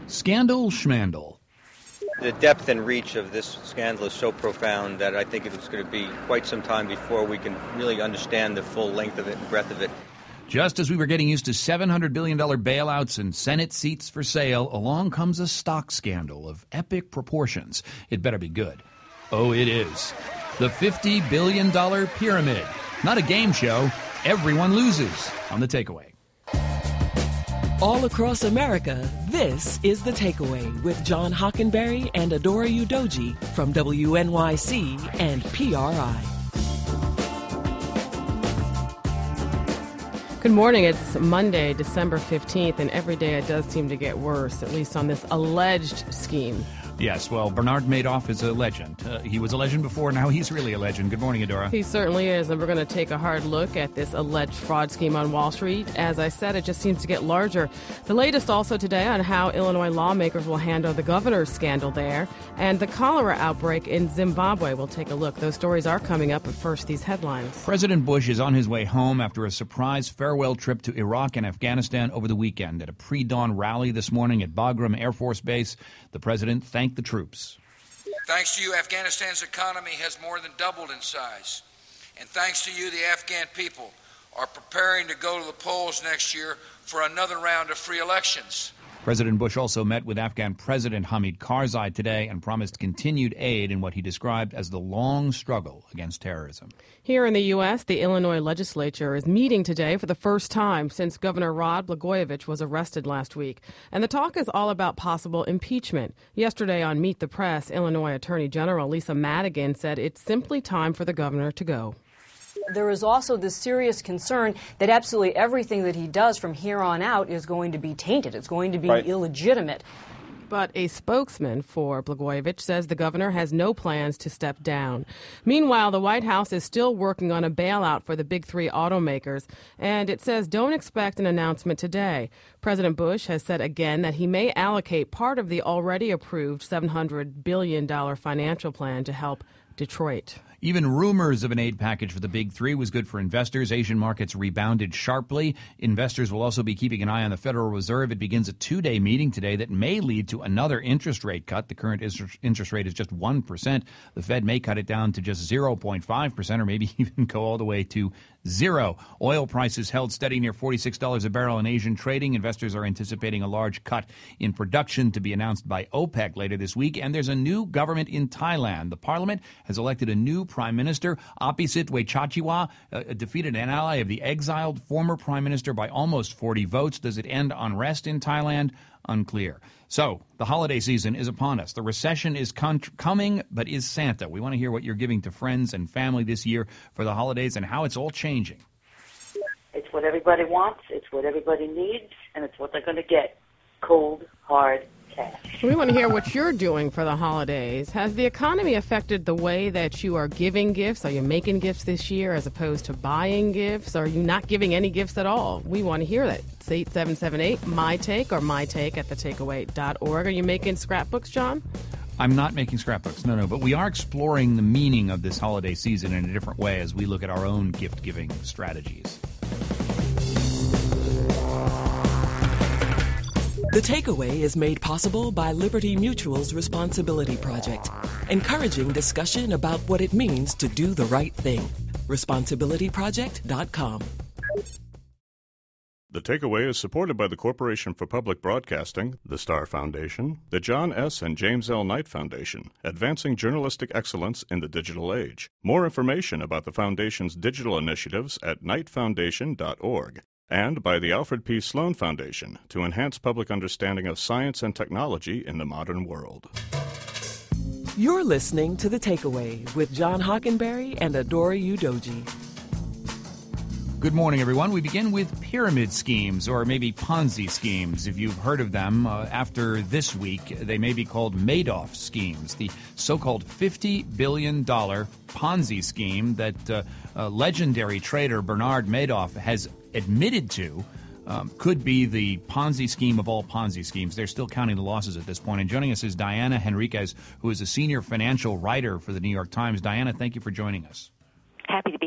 Scandal Schmandal. The depth and reach of this scandal is so profound that I think it's going to be quite some time before we can really understand the full length of it and breadth of it. Just as we were getting used to $700 billion bailouts and Senate seats for sale, along comes a stock scandal of epic proportions. It better be good. Oh, it is. The $50 billion pyramid. Not a game show. Everyone loses on The Takeaway. All across America, this is The Takeaway with John Hockenberry and Adora Udoji from WNYC and PRI. Good morning. It's Monday, December 15th, and every day it does seem to get worse, at least on this alleged scheme. Yes, well, Bernard Madoff is a legend. He was a legend before, now he's really a legend. Good morning, Adora. He certainly is, and we're going to take a hard look at this alleged fraud scheme on Wall Street. As I said, it just seems to get larger. The latest also today on how Illinois lawmakers will handle the governor's scandal there, and the cholera outbreak in Zimbabwe. We'll take a look. Those stories are coming up, but first, these headlines. President Bush is on his way home after a surprise farewell trip to Iraq and Afghanistan over the weekend. At a pre-dawn rally this morning at Bagram Air Force Base, the president thanked the troops. Thanks to you, Afghanistan's economy has more than doubled in size. And thanks to you, the Afghan people are preparing to go to the polls next year for another round of free elections. President Bush also met with Afghan President Hamid Karzai today and promised continued aid in what he described as the long struggle against terrorism. Here in the U.S., the Illinois legislature is meeting today for the first time since Governor Rod Blagojevich was arrested last week. And the talk is all about possible impeachment. Yesterday on Meet the Press, Illinois Attorney General Lisa Madigan said it's simply time for the governor to go. There is also this serious concern that absolutely everything that he does from here on out is going to be tainted. It's going to be illegitimate. But a spokesman for Blagojevich says the governor has no plans to step down. Meanwhile, the White House is still working on a bailout for the big three automakers, and it says don't expect an announcement today. President Bush has said again that he may allocate part of the already approved $700 billion financial plan to help Detroit. Even rumors of an aid package for the big three was good for investors. Asian markets rebounded sharply. Investors will also be keeping an eye on the Federal Reserve. It begins a two-day meeting today that may lead to another interest rate cut. The current interest rate is just 1%. The Fed may cut it down to just 0.5% or maybe even go all the way to zero. Oil prices held steady near $46 a barrel in Asian trading. Investors are anticipating a large cut in production to be announced by OPEC later this week. And there's a new government in Thailand. The parliament has elected a new prime minister. Apisit Wechachihua defeated an ally of the exiled former prime minister by almost 40 votes. Does it end unrest in Thailand? Unclear. So, the holiday season is upon us. The recession is coming, but is Santa? We want to hear what you're giving to friends and family this year for the holidays and how it's all changing. It's what everybody wants, it's what everybody needs, and it's what they're going to get. Cold, hard cash. We want to hear what you're doing for the holidays. Has the economy affected the way that you are giving gifts? Are you making gifts this year as opposed to buying gifts? Are you not giving any gifts at all? We want to hear that. It's 8778 My Take or mytake@thetakeaway.org. Are you making scrapbooks, John? I'm not making scrapbooks, no, but we are exploring the meaning of this holiday season in a different way as we look at our own gift-giving strategies. The Takeaway is made possible by Liberty Mutual's Responsibility Project, encouraging discussion about what it means to do the right thing. ResponsibilityProject.com. The Takeaway is supported by the Corporation for Public Broadcasting, the Star Foundation, the John S. and James L. Knight Foundation, advancing journalistic excellence in the digital age. More information about the Foundation's digital initiatives at knightfoundation.org. And by the Alfred P. Sloan Foundation to enhance public understanding of science and technology in the modern world. You're listening to The Takeaway with John Hockenberry and Adora Udoji. Good morning, everyone. We begin with pyramid schemes, or maybe Ponzi schemes, if you've heard of them. After this week, they may be called Madoff schemes, the so-called $50 billion Ponzi scheme that legendary trader Bernard Madoff has admitted to could be the Ponzi scheme of all Ponzi schemes. They're still counting the losses at this point. And joining us is Diana Henriquez, who is a senior financial writer for the New York Times. Diana, thank you for joining us. Happy to be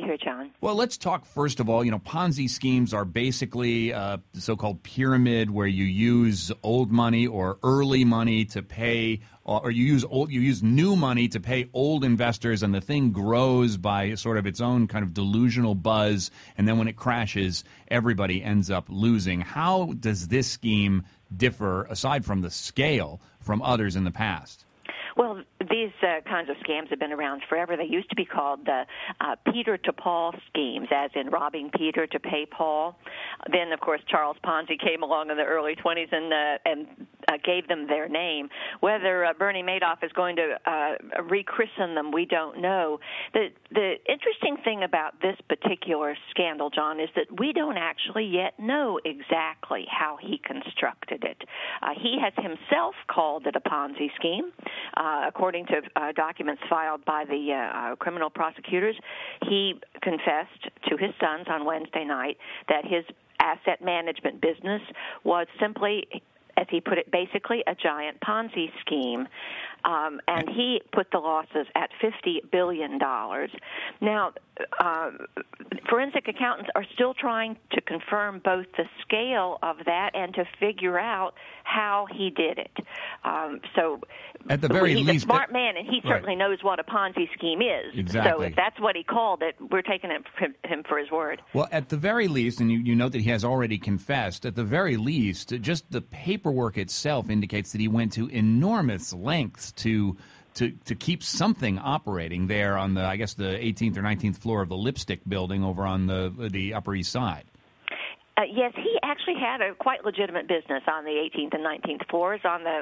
here, John. Well, let's talk first of all. Ponzi schemes are basically the so-called pyramid where you use old money or early money to pay, or you use new money to pay old investors, and the thing grows by sort of its own kind of delusional buzz, and then when it crashes, everybody ends up losing. How does this scheme differ, aside from the scale, from others in the past? Well, these kinds of scams have been around forever. They used to be called the Peter to Paul schemes, as in robbing Peter to pay Paul. Then, of course, Charles Ponzi came along in the early 20s and gave them their name. Whether Bernie Madoff is going to rechristen them, we don't know. The interesting thing about this particular scandal, John, is that we don't actually yet know exactly how he constructed it. He has himself called it a Ponzi scheme. According to documents filed by the criminal prosecutors, he confessed to his sons on Wednesday night that his asset management business was simply, as he put it, basically a giant Ponzi scheme. And he put the losses at $50 billion. Now, forensic accountants are still trying to confirm both the scale of that and to figure out how he did it. So at the very he's least, a smart man, and he certainly knows what a Ponzi scheme is. Exactly. So if that's what he called it, we're taking him for his word. Well, at the very least, and you note that he has already confessed, at the very least, just the paperwork itself indicates that he went to enormous lengths to keep something operating there on the 18th or 19th floor of the Lipstick building over on the Upper East Side. Yes, he actually had a quite legitimate business on the 18th and 19th floors.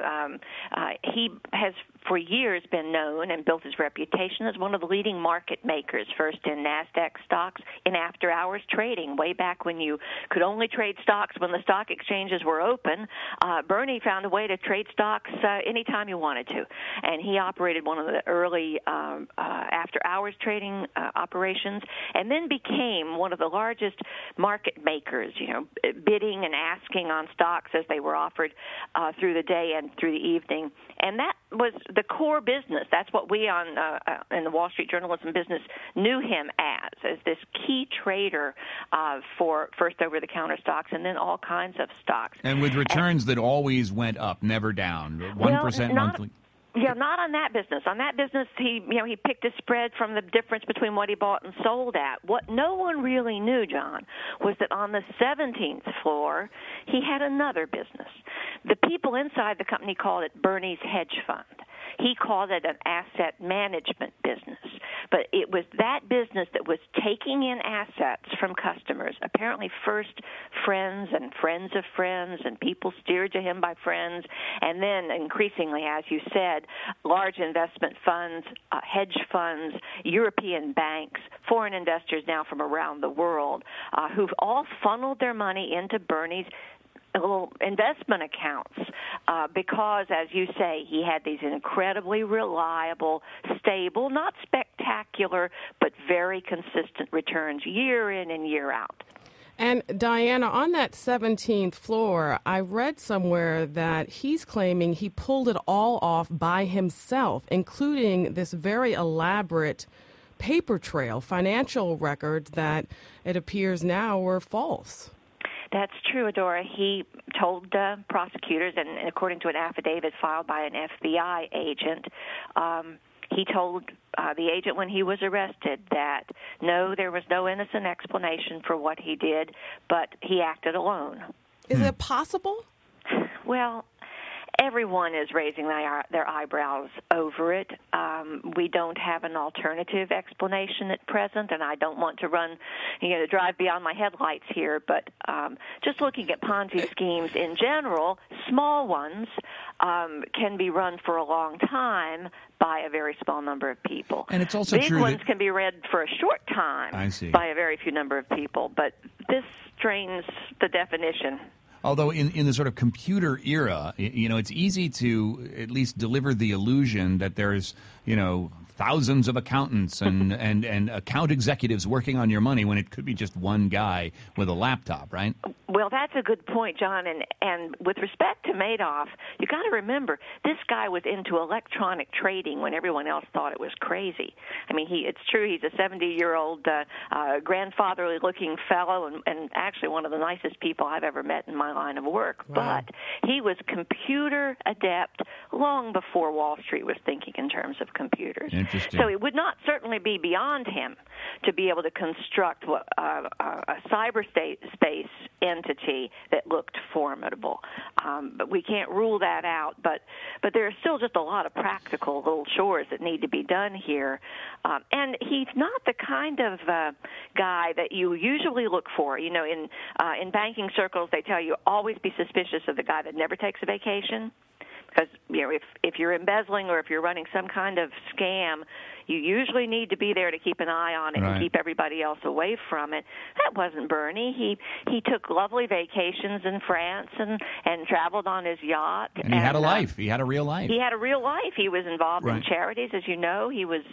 He has for years been known and built his reputation as one of the leading market makers, first in NASDAQ stocks, in after-hours trading, way back when you could only trade stocks when the stock exchanges were open. Bernie found a way to trade stocks anytime you wanted to, and he operated one of the early after-hours trading operations, and then became one of the largest market makers, bidding and asking on stocks as they were offered through the day and through the evening. And that was the core business. That's what we in the Wall Street journalism business knew him as this key trader for first over-the-counter stocks and then all kinds of stocks. And with returns that always went up, never down, 1% monthly. Yeah, not on that business. On that business, he picked a spread from the difference between what he bought and sold at. What no one really knew, John, was that on the 17th floor, he had another business. The people inside the company called it Bernie's Hedge Fund. He called it an asset management business. But it was that business that was taking in assets from customers, apparently first friends and friends of friends, and people steered to him by friends, and then increasingly, as you said, large investment funds, hedge funds, European banks, foreign investors now from around the world, who've all funneled their money into Bernie's little investment accounts because, as you say, he had these incredibly reliable, stable, not spectacular, but very consistent returns year in and year out. And Diana, on that 17th floor, I read somewhere that he's claiming he pulled it all off by himself, including this very elaborate paper trail, financial records that it appears now were false. That's true, Adora. He told prosecutors, and according to an affidavit filed by an FBI agent, he told the agent when he was arrested that, no, there was no innocent explanation for what he did, but he acted alone. Is it possible? Well, everyone is raising their eyebrows over it. We don't have an alternative explanation at present, and I don't want to drive beyond my headlights here, but just looking at Ponzi schemes in general, small ones can be run for a long time by a very small number of people. And it's also Big true ones that can be read for a short time by a very few number of people, but this strains the definition. Although in the sort of computer era, it's easy to at least deliver the illusion that there's, thousands of accountants and account executives working on your money when it could be just one guy with a laptop, right? Well, that's a good point, John. And with respect to Madoff, you got to remember this guy was into electronic trading when everyone else thought it was crazy. I mean, it's true he's a 70-year-old grandfatherly-looking fellow and actually one of the nicest people I've ever met in my line of work. Wow. But he was computer adept long before Wall Street was thinking in terms of computers. Interesting. So it would not certainly be beyond him to be able to construct a cyberspace entity that looked formidable. But we can't rule that out. But there are still just a lot of practical little chores that need to be done here. And he's not the kind of guy that you usually look for. You know, in banking circles, they tell you always be suspicious of the guy that never takes a vacation. Because, you know, if you're embezzling or if you're running some kind of scam, you usually need to be there to keep an eye on it and keep everybody else away from it. That wasn't Bernie. He took lovely vacations in France and traveled on his yacht. And he had a life. He had a real life. He had a real life. He was involved in charities, as you know. He was,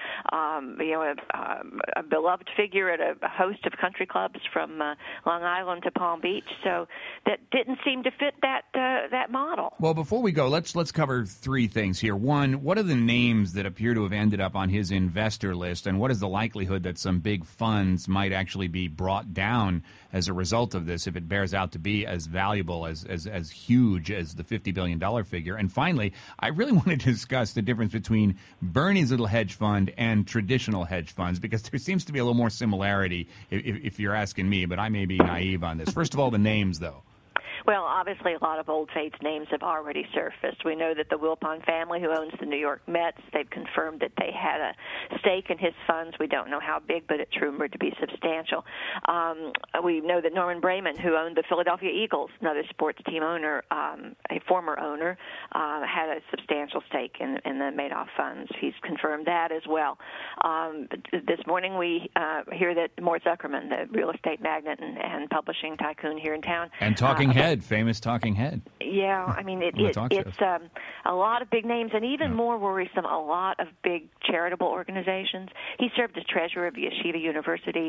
a beloved figure at a host of country clubs from Long Island to Palm Beach. So that didn't seem to fit that model. Well, before we go, let's cover three things here. One, what are the names that appear to have ended up on his investor list, and what is the likelihood that some big funds might actually be brought down as a result of this if it bears out to be as valuable, as huge as the $50 billion figure? And finally, I really want to discuss the difference between Bernie's little hedge fund and traditional hedge funds, because there seems to be a little more similarity if you're asking me, but I may be naive on this. First of all, the names, though. Well, obviously, a lot of Old Faith's names have already surfaced. We know that the Wilpon family, who owns the New York Mets, they've confirmed that they had a stake in his funds. We don't know how big, but it's rumored to be substantial. We know that Norman Brayman, who owned the Philadelphia Eagles, another sports team owner, a former owner, had a substantial stake in the Madoff funds. He's confirmed that as well. This morning, we hear that Mort Zuckerman, the real estate magnate and publishing tycoon here in town, and Talking Head, famous Talking Head. Yeah, I mean, it's a lot of big names, and even more worrisome, a lot of big charitable organizations. He served as treasurer of Yeshiva University.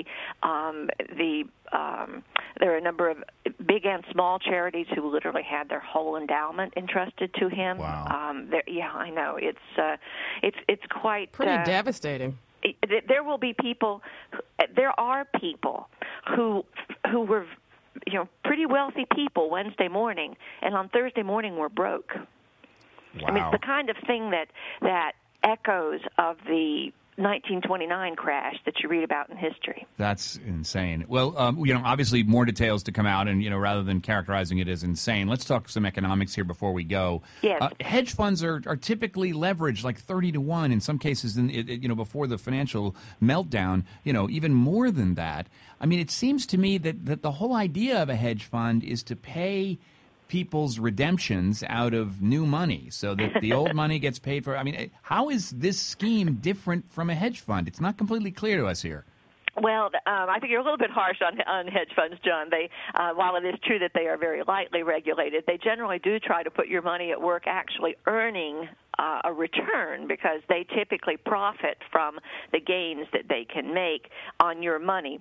There are a number of big and small charities who literally had their whole endowment entrusted to him. Wow. I know. It's quite pretty devastating. There will be people. There are people who were, pretty wealthy people Wednesday morning, and on Thursday morning were broke. Wow. I mean, it's the kind of thing that echoes of the 1929 crash that you read about in history. That's insane. Well, obviously more details to come out, and, rather than characterizing it as insane, let's talk some economics here before we go. Yes. Hedge funds are typically leveraged like 30-1, in some cases, before the financial meltdown, even more than that. I mean, it seems to me that the whole idea of a hedge fund is to pay people's redemptions out of new money so that the old money gets paid for. I mean, how is this scheme different from a hedge fund? It's not completely clear to us here. Well, I think you're a little bit harsh on hedge funds, John. They, while it is true that they are very lightly regulated, they generally do try to put your money at work actually earning a return, because they typically profit from the gains that they can make on your money.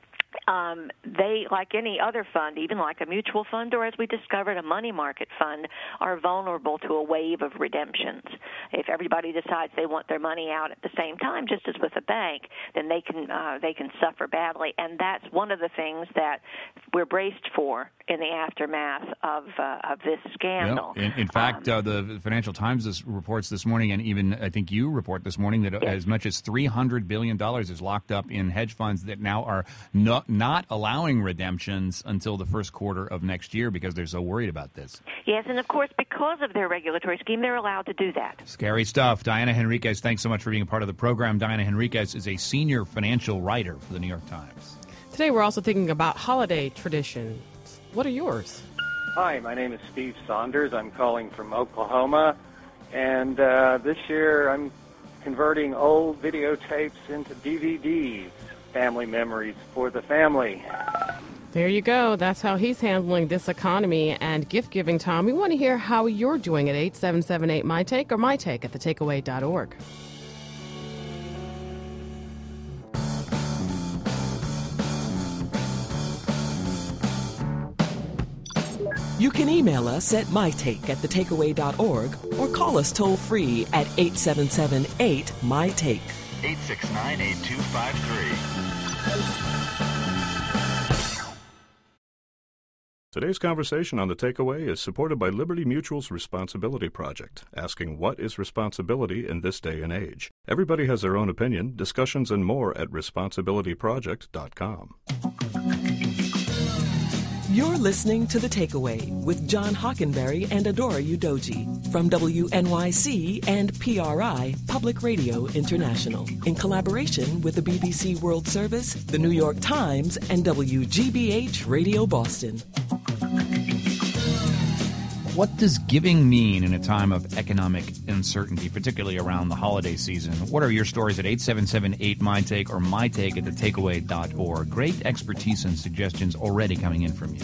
They, like any other fund, even like a mutual fund or, as we discovered, a money market fund, are vulnerable to a wave of redemptions. If everybody decides they want their money out at the same time, just as with a bank, then they can suffer badly. And that's one of the things that we're braced for in the aftermath of this scandal. Yep. In fact, the Financial Times reports this morning, and even I think you report this morning, that as much as $300 billion is locked up in hedge funds that now are not allowing redemptions until the first quarter of next year because they're so worried about this. Yes, and of course, because of their regulatory scheme, they're allowed to do that. Scary stuff. Diana Henriquez, thanks so much for being a part of the program. Diana Henriquez is a senior financial writer for the New York Times. Today we're also thinking about holiday traditions. What are yours? Hi, my name is Steve Saunders. I'm calling from Oklahoma, and this year I'm converting old videotapes into DVDs. Family memories for the family. There you go. That's how he's handling this economy and gift-giving time. We want to hear how you're doing at 877-8MyTake or mytake@thetakeaway.org. You can email us at mytake@thetakeaway.org or call us toll-free at 877-8-MyTake. 869-8253. Today's conversation on The Takeaway is supported by Liberty Mutual's Responsibility Project, asking what is responsibility in this day and age. Everybody has their own opinion. Discussions and more at responsibilityproject.com. You're listening to The Takeaway with John Hockenberry and Adora Udoji from WNYC and PRI, Public Radio International, in collaboration with the BBC World Service, the New York Times, and WGBH Radio Boston. What does giving mean in a time of economic uncertainty, particularly around the holiday season? What are your stories at 877-8-MyTake or mytake at thetakeaway.org? Great expertise and suggestions already coming in from you.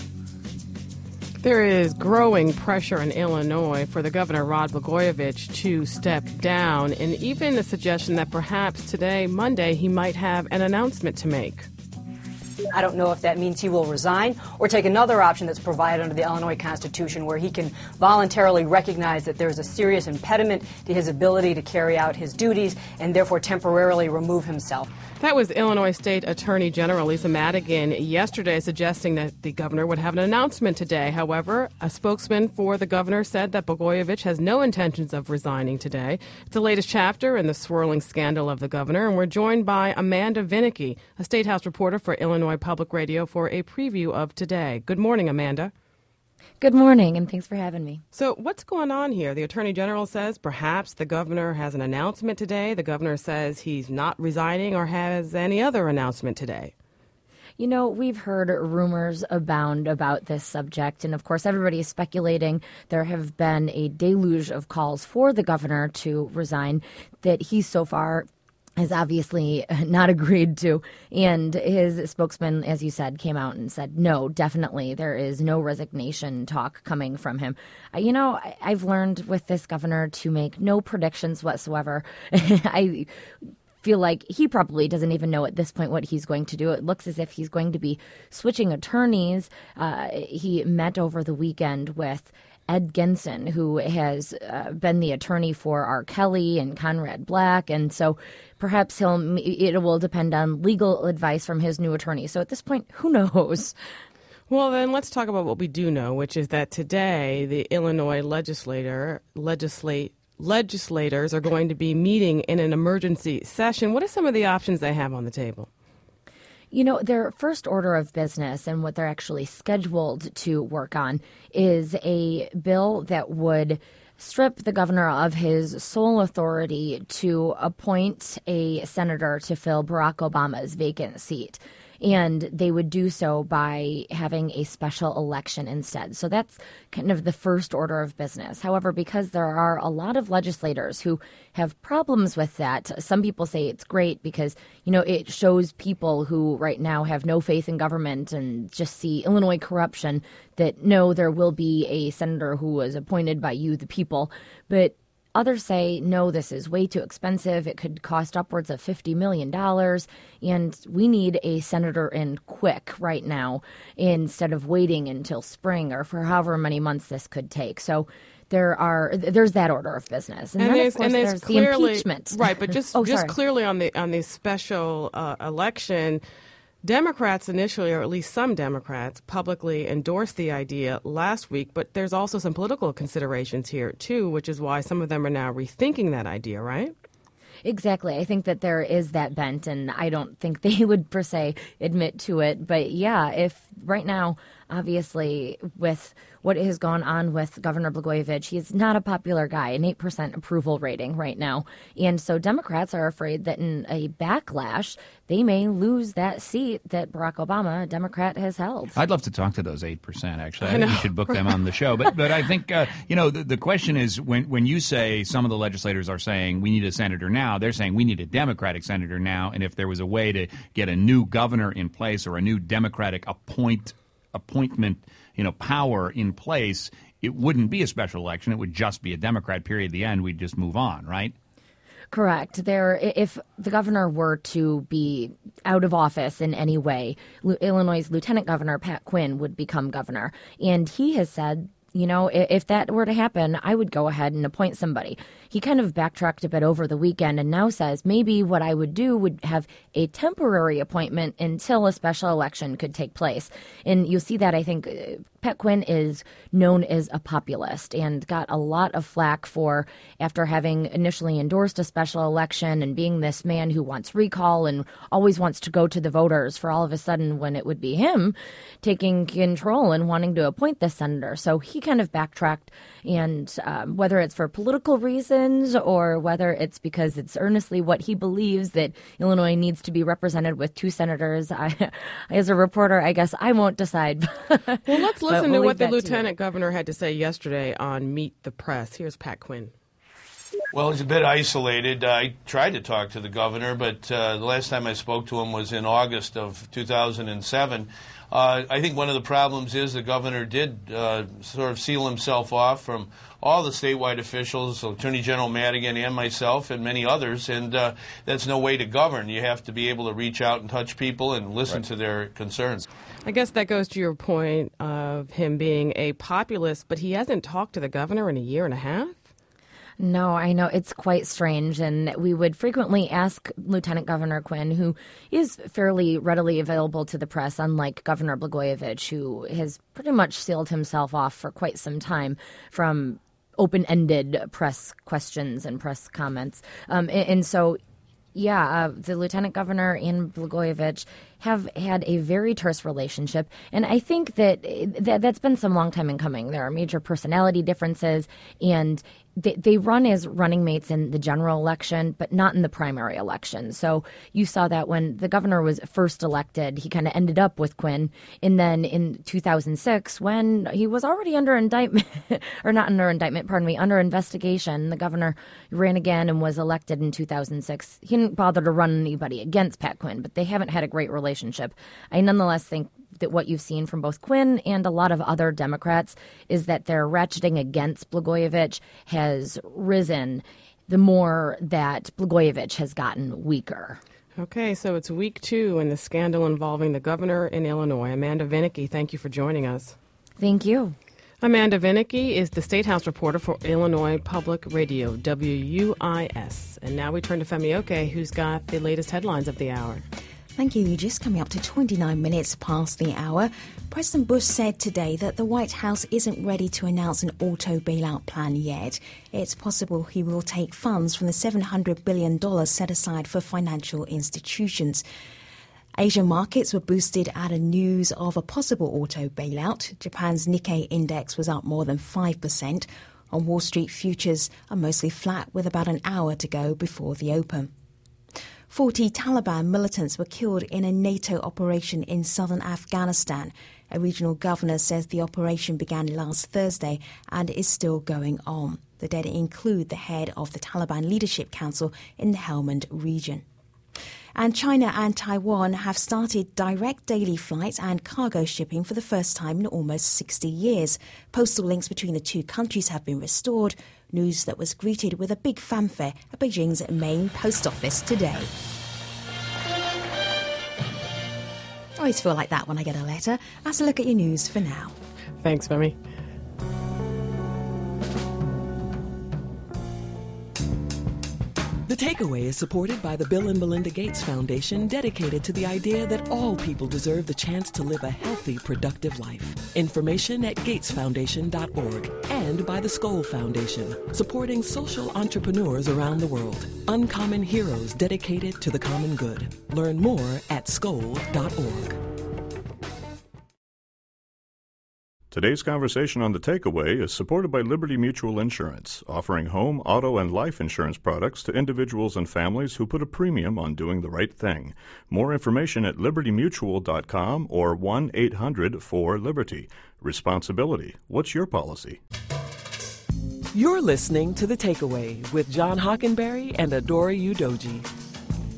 There is growing pressure in Illinois for the Governor Rod Blagojevich to step down, and even a suggestion that perhaps today, Monday, he might have an announcement to make. I don't know if that means he will resign or take another option that's provided under the Illinois Constitution where he can voluntarily recognize that there's a serious impediment to his ability to carry out his duties and therefore temporarily remove himself. That was Illinois State Attorney General Lisa Madigan yesterday suggesting that the governor would have an announcement today. However, a spokesman for the governor said that Blagojevich has no intentions of resigning today. It's the latest chapter in the swirling scandal of the governor, and we're joined by Amanda Vinicky, a State House reporter for Illinois Public Radio, for a preview of today. Good morning, Amanda. Good morning, and thanks for having me. So what's going on here? The Attorney General says perhaps the governor has an announcement today. The governor says he's not resigning or has any other announcement today. You know, we've heard rumors abound about this subject, and of course everybody is speculating. There have been a deluge of calls for the governor to resign that he so far has obviously not agreed to. And his spokesman, as you said, came out and said, no, definitely, there is no resignation talk coming from him. You know, I've learned with this governor to make no predictions whatsoever. I feel like he probably doesn't even know at this point what he's going to do. It looks as if he's going to be switching attorneys. He met over the weekend with Ed Gensen, who has been the attorney for R. Kelly and Conrad Black, and so perhaps it will depend on legal advice from his new attorney. So at this point, who knows? Well, then let's talk about what we do know, which is that today the Illinois legislators are going to be meeting in an emergency session. What are some of the options they have on the table? You know, their first order of business and what they're actually scheduled to work on is a bill that would strip the governor of his sole authority to appoint a senator to fill Barack Obama's vacant seat. And they would do so by having a special election instead. So that's kind of the first order of business. However, because there are a lot of legislators who have problems with that, some people say it's great because, you know, it shows people who right now have no faith in government and just see Illinois corruption that, no, there will be a senator who was appointed by you, the people. But others say, no, this is way too expensive. It could cost upwards of $50 million, and we need a senator in quick right now instead of waiting until spring or for however many months this could take. So there's that order of business. And then, of course, there's clearly, the impeachment. Right, but just clearly on the special election, Democrats initially, or at least some Democrats, publicly endorsed the idea last week, but there's also some political considerations here, too, which is why some of them are now rethinking that idea, right? Exactly. I think that there is that bent, and I don't think they would per se admit to it. But yeah, if right now, obviously, with what has gone on with Governor Blagojevich, he's not a popular guy, an 8% approval rating right now. And so Democrats are afraid that in a backlash, they may lose that seat that Barack Obama, a Democrat, has held. I'd love to talk to those 8%, actually. I think we should book them on the show. But I think, the question is when you say some of the legislators are saying we need a senator now, they're saying we need a Democratic senator now. And if there was a way to get a new governor in place or a new Democratic appointment, power in place, it wouldn't be a special election. It would just be a Democrat, period. At the end, we'd just move on, right? Correct. If the governor were to be out of office in any way, Illinois' Lieutenant Governor Pat Quinn would become governor. And he has said, if that were to happen, I would go ahead and appoint somebody. He kind of backtracked a bit over the weekend and now says maybe what I would do would have a temporary appointment until a special election could take place. And you'll see that, I think, Pat Quinn is known as a populist and got a lot of flack for, after having initially endorsed a special election and being this man who wants recall and always wants to go to the voters, for all of a sudden when it would be him taking control and wanting to appoint this senator. So he kind of backtracked, and whether it's for political reasons or whether it's because it's earnestly what he believes that Illinois needs to be represented with 2 senators, as a reporter, I guess I won't decide. Well, let's listen to what the lieutenant governor had to say yesterday on Meet the Press. Here's Pat Quinn. Well, he's a bit isolated. I tried to talk to the governor, but the last time I spoke to him was in August of 2007. I think one of the problems is the governor did sort of seal himself off from all the statewide officials, Attorney General Madigan and myself and many others, and that's no way to govern. You have to be able to reach out and touch people and listen to their concerns. I guess that goes to your point of him being a populist, but he hasn't talked to the governor in a year and a half? No, I know. It's quite strange, and we would frequently ask Lieutenant Governor Quinn, who is fairly readily available to the press, unlike Governor Blagojevich, who has pretty much sealed himself off for quite some time from open-ended press questions and press comments. And so, the Lieutenant Governor and Blagojevich have had a very terse relationship, and I think that's been some long time in coming. There are major personality differences, and they run as running mates in the general election, but not in the primary election. So you saw that when the governor was first elected, he kind of ended up with Quinn. And then in 2006, when he was already under indictment, under investigation, the governor ran again and was elected in 2006. He didn't bother to run anybody against Pat Quinn, but they haven't had a great relationship. I nonetheless think that what you've seen from both Quinn and a lot of other Democrats is that their ratcheting against Blagojevich has risen the more that Blagojevich has gotten weaker. Okay, so it's week 2 in the scandal involving the governor in Illinois. Amanda Vinicky, thank you for joining us. Thank you. Amanda Vinicky is the State House reporter for Illinois Public Radio, WUIS. And now we turn to Femi Oke, who's got the latest headlines of the hour. Thank you. Just coming up to 29 minutes past the hour, President Bush said today that the White House isn't ready to announce an auto bailout plan yet. It's possible he will take funds from the $700 billion set aside for financial institutions. Asian markets were boosted at a news of a possible auto bailout. Japan's Nikkei index was up more than 5%. On Wall Street, futures are mostly flat with about an hour to go before the open. 40 Taliban militants were killed in a NATO operation in southern Afghanistan. A regional governor says the operation began last Thursday and is still going on. The dead include the head of the Taliban Leadership Council in the Helmand region. And China and Taiwan have started direct daily flights and cargo shipping for the first time in almost 60 years. Postal links between the two countries have been restored, news that was greeted with a big fanfare at Beijing's main post office today. I always feel like that when I get a letter. That's a look at your news for now. Thanks, Femi. The Takeaway is supported by the Bill and Melinda Gates Foundation, dedicated to the idea that all people deserve the chance to live a healthy, productive life. Information at gatesfoundation.org. And by the Skoll Foundation, supporting social entrepreneurs around the world. Uncommon heroes dedicated to the common good. Learn more at skoll.org. Today's conversation on The Takeaway is supported by Liberty Mutual Insurance, offering home, auto, and life insurance products to individuals and families who put a premium on doing the right thing. More information at libertymutual.com or 1-800-4-LIBERTY. Responsibility. What's your policy? You're listening to The Takeaway with John Hockenberry and Adora Udoji.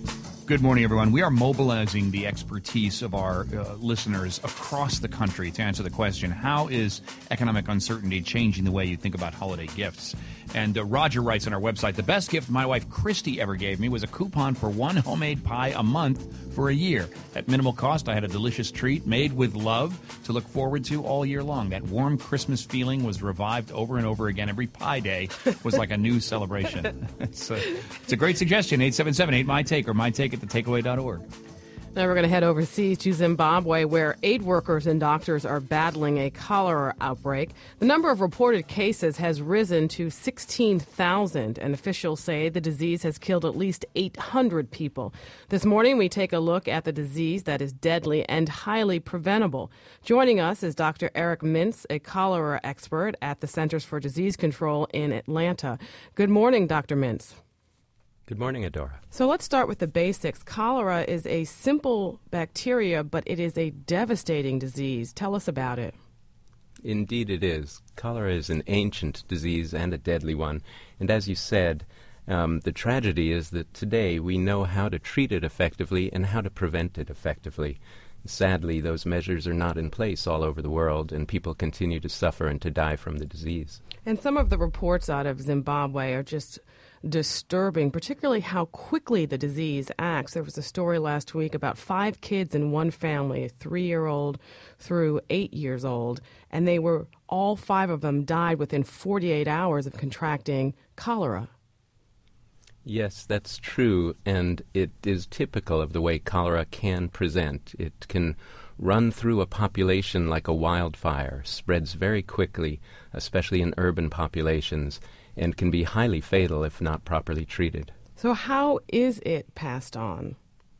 Good morning, everyone. We are mobilizing the expertise of our listeners across the country to answer the question, how is economic uncertainty changing the way you think about holiday gifts? And Roger writes on our website, the best gift my wife Christy ever gave me was a coupon for one homemade pie a month for a year. At minimal cost, I had a delicious treat made with love to look forward to all year long. That warm Christmas feeling was revived over and over again. Every Pie Day was like a new celebration. It's a great suggestion, 877-8MY-TAKE or mytake at thetakeaway.org. Now we're going to head overseas to Zimbabwe, where aid workers and doctors are battling a cholera outbreak. The number of reported cases has risen to 16,000, and officials say the disease has killed at least 800 people. This morning, we take a look at the disease that is deadly and highly preventable. Joining us is Dr. Eric Mintz, a cholera expert at the Centers for Disease Control in Atlanta. Good morning, Dr. Mintz. Good morning, Adora. So let's start with the basics. Cholera is a simple bacteria, but it is a devastating disease. Tell us about it. Indeed it is. Cholera is an ancient disease and a deadly one. And as you said, the tragedy is that today we know how to treat it effectively and how to prevent it effectively. Sadly, those measures are not in place all over the world, and people continue to suffer and to die from the disease. And some of the reports out of Zimbabwe are just disturbing, particularly how quickly the disease acts. There was a story last week about 5 kids in one family, a 3-year-old through 8 years old, and all 5 of them died within 48 hours of contracting cholera. Yes, that's true, and it is typical of the way cholera can present. It can run through a population like a wildfire, spreads very quickly, especially in urban populations, and can be highly fatal if not properly treated. So how is it passed on?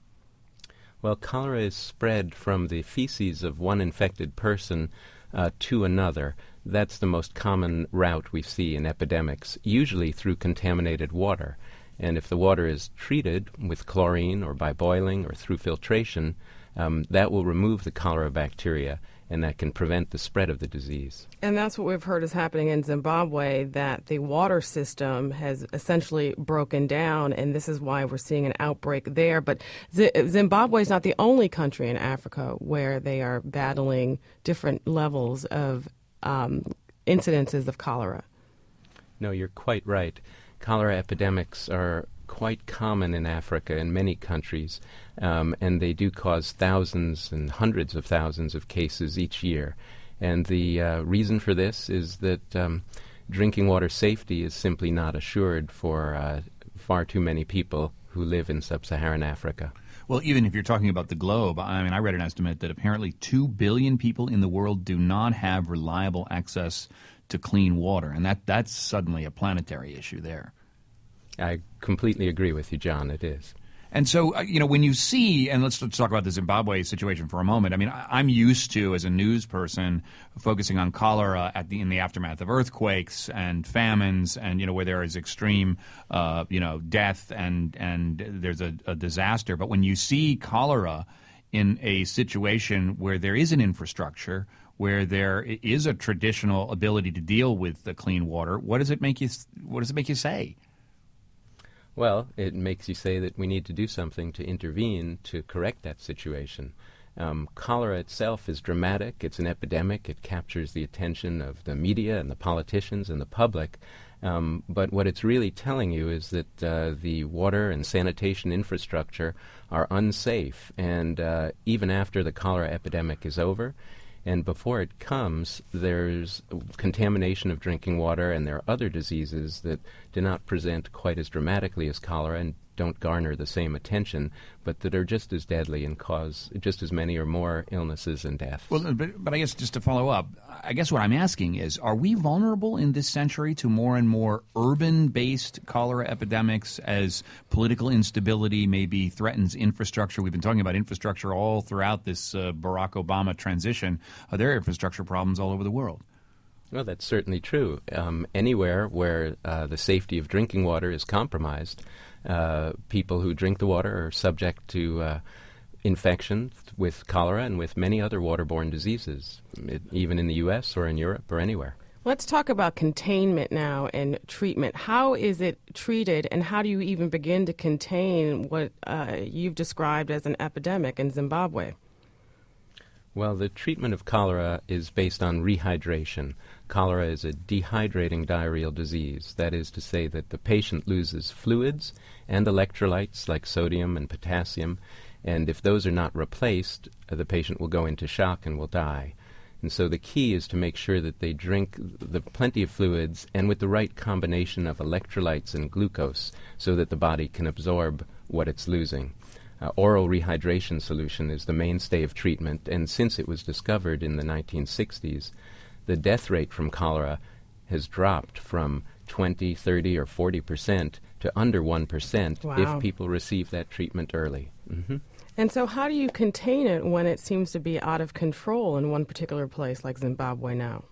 Well, cholera is spread from the feces of one infected person to another. That's the most common route we see in epidemics, usually through contaminated water. And if the water is treated with chlorine or by boiling or through filtration, that will remove the cholera bacteria, and that can prevent the spread of the disease. And that's what we've heard is happening in Zimbabwe, that the water system has essentially broken down, and this is why we're seeing an outbreak there. But Zimbabwe is not the only country in Africa where they are battling different levels of incidences of cholera. No, you're quite right. Cholera epidemics are quite common in Africa in many countries, and they do cause thousands and hundreds of thousands of cases each year. And the reason for this is that drinking water safety is simply not assured for far too many people who live in sub-Saharan Africa. Well, even if you're talking about the globe, I mean, I read an estimate that apparently 2 billion people in the world do not have reliable access to clean water, and that's suddenly a planetary issue there. I completely agree with you, John. It is. And so, when you see, and let's talk about the Zimbabwe situation for a moment. I mean, I'm used to, as a news person, focusing on cholera in the aftermath of earthquakes and famines, and where there is extreme, death and there's a disaster. But when you see cholera in a situation where there is an infrastructure, where there is a traditional ability to deal with the clean water, what does it make you say? Well, it makes you say that we need to do something to intervene to correct that situation. Cholera itself is dramatic. It's an epidemic. It captures the attention of the media and the politicians and the public. But what it's really telling you is that the water and sanitation infrastructure are unsafe. And even after the cholera epidemic is over, and before it comes, there's contamination of drinking water, and there are other diseases that do not present quite as dramatically as cholera and don't garner the same attention, but that are just as deadly and cause just as many or more illnesses and deaths. Well, but I guess just to follow up, I guess what I'm asking is, are we vulnerable in this century to more and more urban-based cholera epidemics as political instability maybe threatens infrastructure? We've been talking about infrastructure all throughout this Barack Obama transition. Are there infrastructure problems all over the world? Well, that's certainly true. Anywhere where the safety of drinking water is compromised, people who drink the water are subject to infection with cholera and with many other waterborne diseases, even in the U.S. or in Europe or anywhere. Let's talk about containment now and treatment. How is it treated, and how do you even begin to contain what you've described as an epidemic in Zimbabwe? Well, the treatment of cholera is based on rehydration. Cholera is a dehydrating diarrheal disease. That is to say that the patient loses fluids and electrolytes like sodium and potassium, and if those are not replaced, the patient will go into shock and will die. And so the key is to make sure that they drink plenty of fluids and with the right combination of electrolytes and glucose so that the body can absorb what it's losing. Oral rehydration solution is the mainstay of treatment, and since it was discovered in the 1960s, the death rate from cholera has dropped from 20, 30, or 40% to under 1% Wow. if people receive that treatment early. Mm-hmm. And so how do you contain it when it seems to be out of control in one particular place like Zimbabwe now?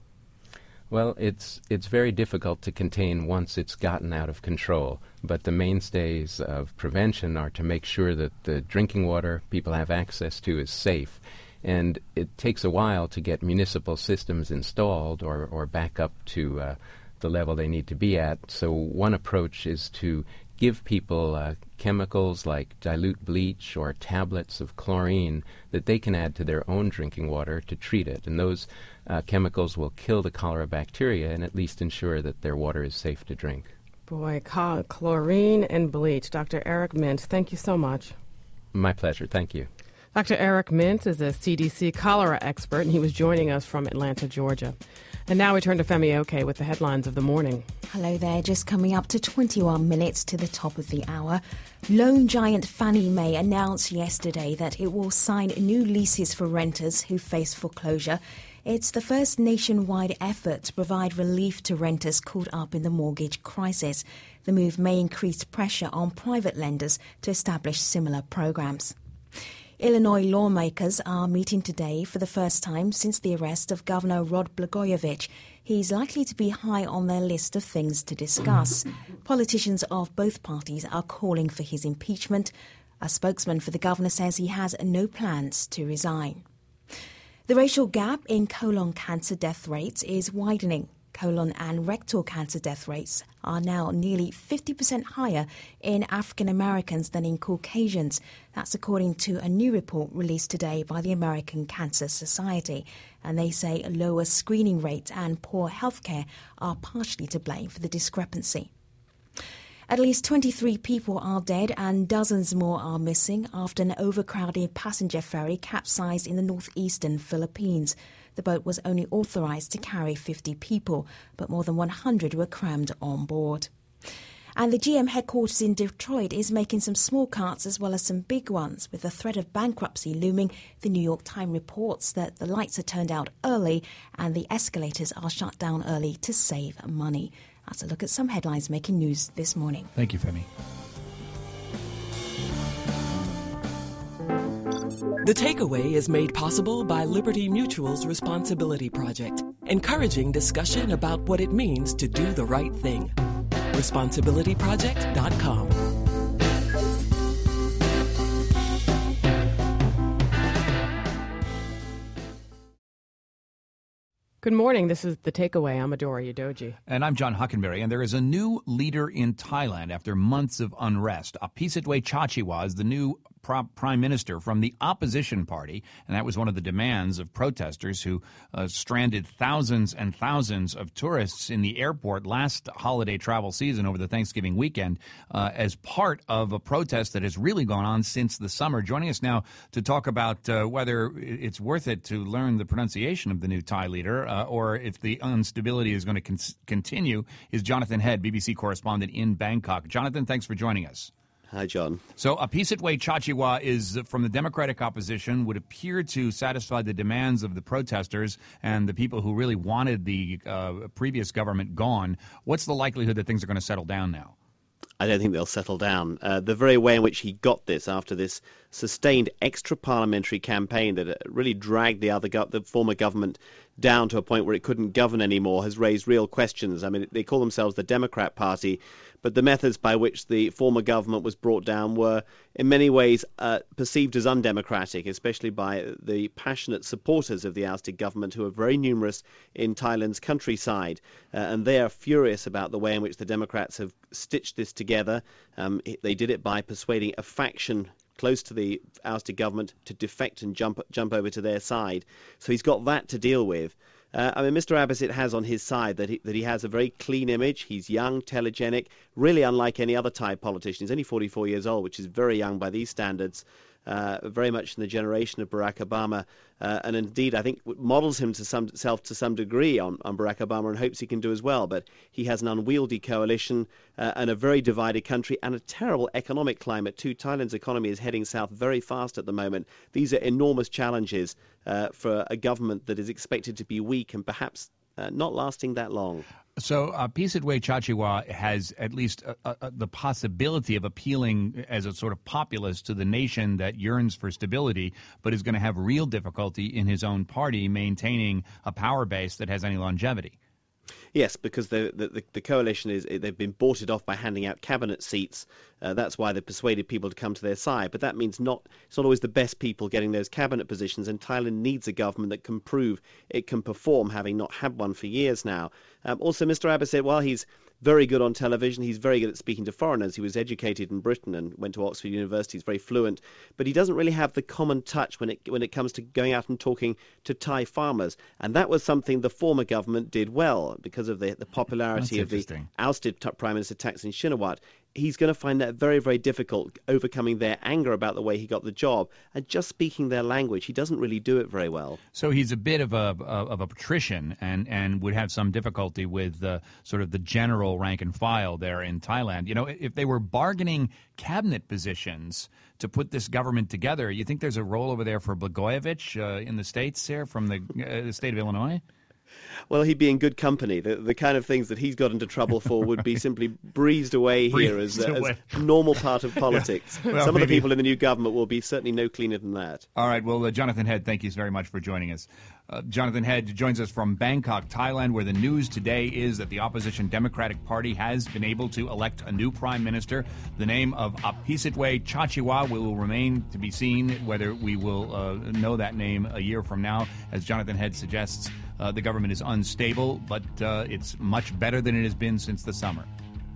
Well, it's very difficult to contain once it's gotten out of control, but the mainstays of prevention are to make sure that the drinking water people have access to is safe. And it takes a while to get municipal systems installed or back up to the level they need to be at. So one approach is to give people chemicals like dilute bleach or tablets of chlorine that they can add to their own drinking water to treat it. And those chemicals will kill the cholera bacteria and at least ensure that their water is safe to drink. Boy, chlorine and bleach. Dr. Eric Mintz, thank you so much. My pleasure. Thank you. Dr. Eric Mintz is a CDC cholera expert, and he was joining us from Atlanta, Georgia. And now we turn to Femi Oke with the headlines of the morning. Hello there, just coming up to 21 minutes to the top of the hour. Loan giant Fannie Mae announced yesterday that it will sign new leases for renters who face foreclosure. It's the first nationwide effort to provide relief to renters caught up in the mortgage crisis. The move may increase pressure on private lenders to establish similar programs. Illinois lawmakers are meeting today for the first time since the arrest of Governor Rod Blagojevich. He's likely to be high on their list of things to discuss. Politicians of both parties are calling for his impeachment. A spokesman for the governor says he has no plans to resign. The racial gap in colon cancer death rates is widening. Colon and rectal cancer death rates are now nearly 50% higher in African Americans than in Caucasians. That's according to a new report released today by the American Cancer Society. And they say lower screening rates and poor health care are partially to blame for the discrepancy. At least 23 people are dead and dozens more are missing after an overcrowded passenger ferry capsized in the northeastern Philippines. The boat was only authorized to carry 50 people, but more than 100 were crammed on board. And the GM headquarters in Detroit is making some small cuts as well as some big ones. With the threat of bankruptcy looming, the New York Times reports that the lights are turned out early and the escalators are shut down early to save money. That's a look at some headlines making news this morning. Thank you, Femi. The Takeaway is made possible by Liberty Mutual's Responsibility Project, encouraging discussion about what it means to do the right thing. ResponsibilityProject.com. Good morning. This is The Takeaway. I'm Adora Udoji. And I'm John Hockenberry. And there is a new leader in Thailand after months of unrest. Apisitwe Chachiwa is the new prime minister from the opposition party, and that was one of the demands of protesters who stranded thousands and thousands of tourists in the airport last holiday travel season over the Thanksgiving weekend as part of a protest that has really gone on since the summer. Joining us now to talk about whether it's worth it to learn the pronunciation of the new Thai leader or if the instability is going to continue is Jonathan Head, BBC correspondent in Bangkok. Jonathan, thanks for joining us. Hi, John. So Apisitwe Chachiwa is from the Democratic opposition, would appear to satisfy the demands of the protesters and the people who really wanted the previous government gone. What's the likelihood that things are going to settle down now? I don't think they'll settle down. The very way in which he got this after this sustained extra-parliamentary campaign that really dragged the former government down to a point where it couldn't govern anymore has raised real questions. I mean, they call themselves the Democrat Party, but the methods by which the former government was brought down were in many ways perceived as undemocratic, especially by the passionate supporters of the ousted government, who are very numerous in Thailand's countryside. And they are furious about the way in which the Democrats have stitched this together. They did it by persuading a faction close to the ousted government to defect and jump over to their side. So he's got that to deal with. I mean, Mr. Abhisit has on his side that he has a very clean image. He's young, telegenic, really unlike any other Thai politician. He's only 44 years old, which is very young by these standards, very much in the generation of Barack Obama, and indeed I think models himself to some degree on Barack Obama and hopes he can do as well. But he has an unwieldy coalition and a very divided country and a terrible economic climate too. Thailand's economy is heading south very fast at the moment. These are enormous challenges for a government that is expected to be weak and perhaps not lasting that long. So Pisitway Chachiwa has at least the possibility of appealing as a sort of populist to the nation that yearns for stability, but is going to have real difficulty in his own party maintaining a power base that has any longevity. Yes, because the coalition they've been bought it off by handing out cabinet seats. That's why they've persuaded people to come to their side. But that means it's not always the best people getting those cabinet positions, and Thailand needs a government that can prove it can perform, having not had one for years now. Also, Mr. Abhisit, while he's very good on television, he's very good at speaking to foreigners. He was educated in Britain and went to Oxford University. He's very fluent, but he doesn't really have the common touch when it comes to going out and talking to Thai farmers. And that was something the former government did well because of the popularity of the ousted Prime Minister Thaksin Shinawatra. He's going to find that very, very difficult, overcoming their anger about the way he got the job and just speaking their language. He doesn't really do it very well. So he's a bit of a patrician and would have some difficulty with sort of the general rank and file there in Thailand. You know, if they were bargaining cabinet positions to put this government together, you think there's a role over there for Blagojevich in the States here from the state of Illinois? Well, he'd be in good company. The kind of things that he's got into trouble for would be simply breezed away here as a normal part of politics. Yeah. Well, some of the people in the new government will be certainly no cleaner than that. All right. Well, Jonathan Head, thank you very much for joining us. Jonathan Head joins us from Bangkok, Thailand, where the news today is that the opposition Democratic Party has been able to elect a new prime minister. The name of Pisitway Chachiwa will remain to be seen whether we will know that name a year from now. As Jonathan Head suggests, the government is unstable, but it's much better than it has been since the summer.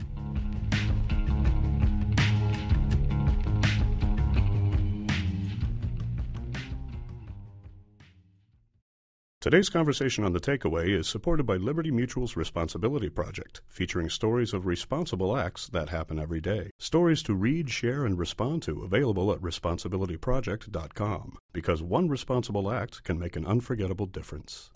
Today's conversation on The Takeaway is supported by Liberty Mutual's Responsibility Project, featuring stories of responsible acts that happen every day. Stories to read, share, and respond to, available at responsibilityproject.com. Because one responsible act can make an unforgettable difference.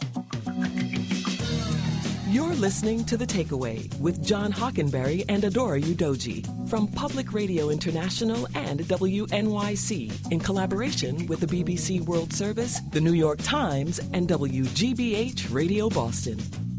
You're listening to The Takeaway with John Hockenberry and Adora Udoji from Public Radio International and WNYC in collaboration with the BBC World Service, the New York Times, and WGBH Radio Boston.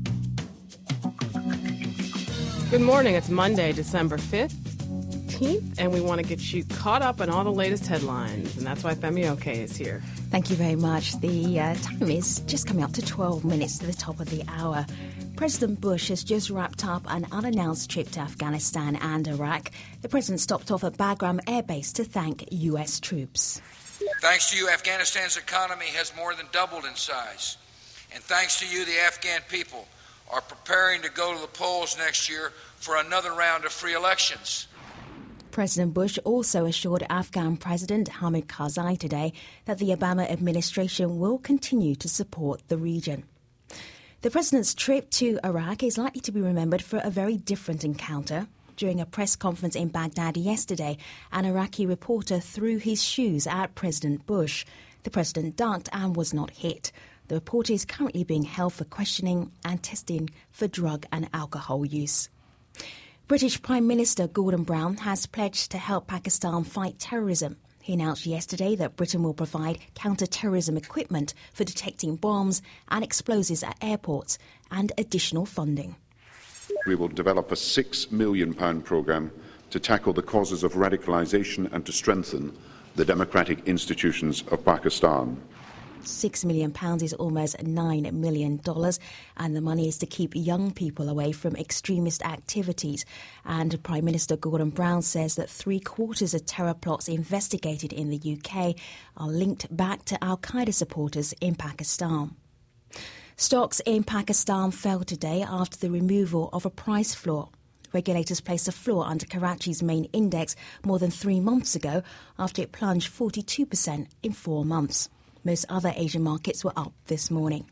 Good morning. It's Monday, December 5th. And we want to get you caught up on all the latest headlines, and that's why Femi Oke is here. Thank you very much. The time is just coming up to 12 minutes to the top of the hour. President Bush has just wrapped up an unannounced trip to Afghanistan and Iraq. The president stopped off at Bagram Air Base to thank U.S. troops. Thanks to you, Afghanistan's economy has more than doubled in size. And thanks to you, the Afghan people are preparing to go to the polls next year for another round of free elections. President Bush also assured Afghan President Hamid Karzai today that the Obama administration will continue to support the region. The president's trip to Iraq is likely to be remembered for a very different encounter. During a press conference in Baghdad yesterday, an Iraqi reporter threw his shoes at President Bush. The president ducked and was not hit. The reporter is currently being held for questioning and testing for drug and alcohol use. British Prime Minister Gordon Brown has pledged to help Pakistan fight terrorism. He announced yesterday that Britain will provide counter-terrorism equipment for detecting bombs and explosives at airports and additional funding. We will develop a £6 million programme to tackle the causes of radicalisation and to strengthen the democratic institutions of Pakistan. £6 million is almost $9 million, and the money is to keep young people away from extremist activities. And Prime Minister Gordon Brown says that 3/4 of terror plots investigated in the UK are linked back to al-Qaeda supporters in Pakistan. Stocks in Pakistan fell today after the removal of a price floor. Regulators placed a floor under Karachi's main index more than 3 months ago after it plunged 42% in 4 months. Most other Asian markets were up this morning.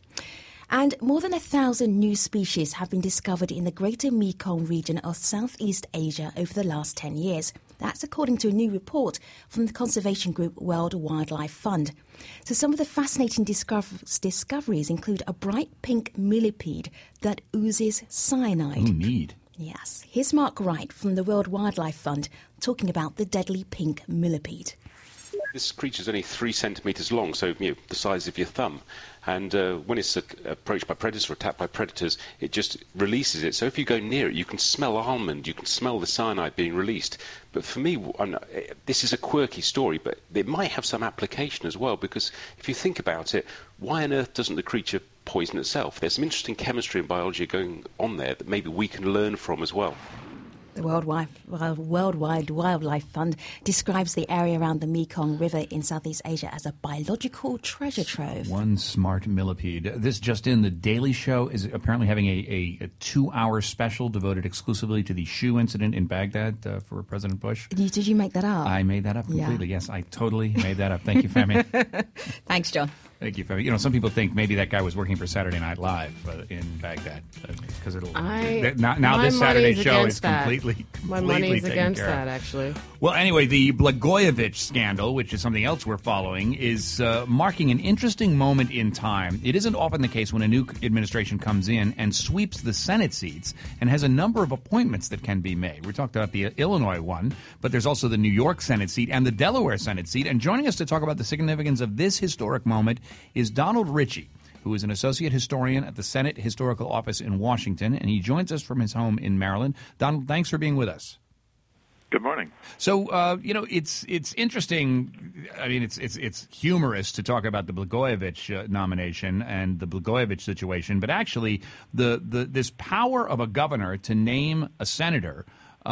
And more than 1,000 new species have been discovered in the Greater Mekong region of Southeast Asia over the last 10 years. That's according to a new report from the conservation group World Wildlife Fund. So some of the fascinating discoveries include a bright pink millipede that oozes cyanide. Ooh, neat. Yes. Here's Mark Wright from the World Wildlife Fund talking about the deadly pink millipede. This creature's only 3 centimetres long, so the size of your thumb. And when it's approached by predators or attacked by predators, it just releases it. So if you go near it, you can smell almond, you can smell the cyanide being released. But for me, this is a quirky story, but it might have some application as well, because if you think about it, why on earth doesn't the creature poison itself? There's some interesting chemistry and biology going on there that maybe we can learn from as well. The Worldwide Wildlife Fund describes the area around the Mekong River in Southeast Asia as a biological treasure trove. One smart millipede. This just in, The Daily Show is apparently having a 2-hour special devoted exclusively to the shoe incident in Baghdad for President Bush. Did you make that up? I made that up completely. Yeah. Yes, I totally made that up. Thank you, Femi. Thanks, John. Thank you, Femi. Some people think maybe that guy was working for Saturday Night Live in Baghdad because now this Saturday show is completely my money's against care that, actually. Well, anyway, the Blagojevich scandal, which is something else we're following, is marking an interesting moment in time. It isn't often the case when a new administration comes in and sweeps the Senate seats and has a number of appointments that can be made. We talked about the Illinois one, but there's also the New York Senate seat and the Delaware Senate seat. And joining us to talk about the significance of this historic moment is Donald Ritchie, who is an associate historian at the Senate Historical Office in Washington, and he joins us from his home in Maryland. Donald, thanks for being with us. Good morning. So, it's interesting. I mean, it's humorous to talk about the Blagojevich nomination and the Blagojevich situation, but actually, this power of a governor to name a senator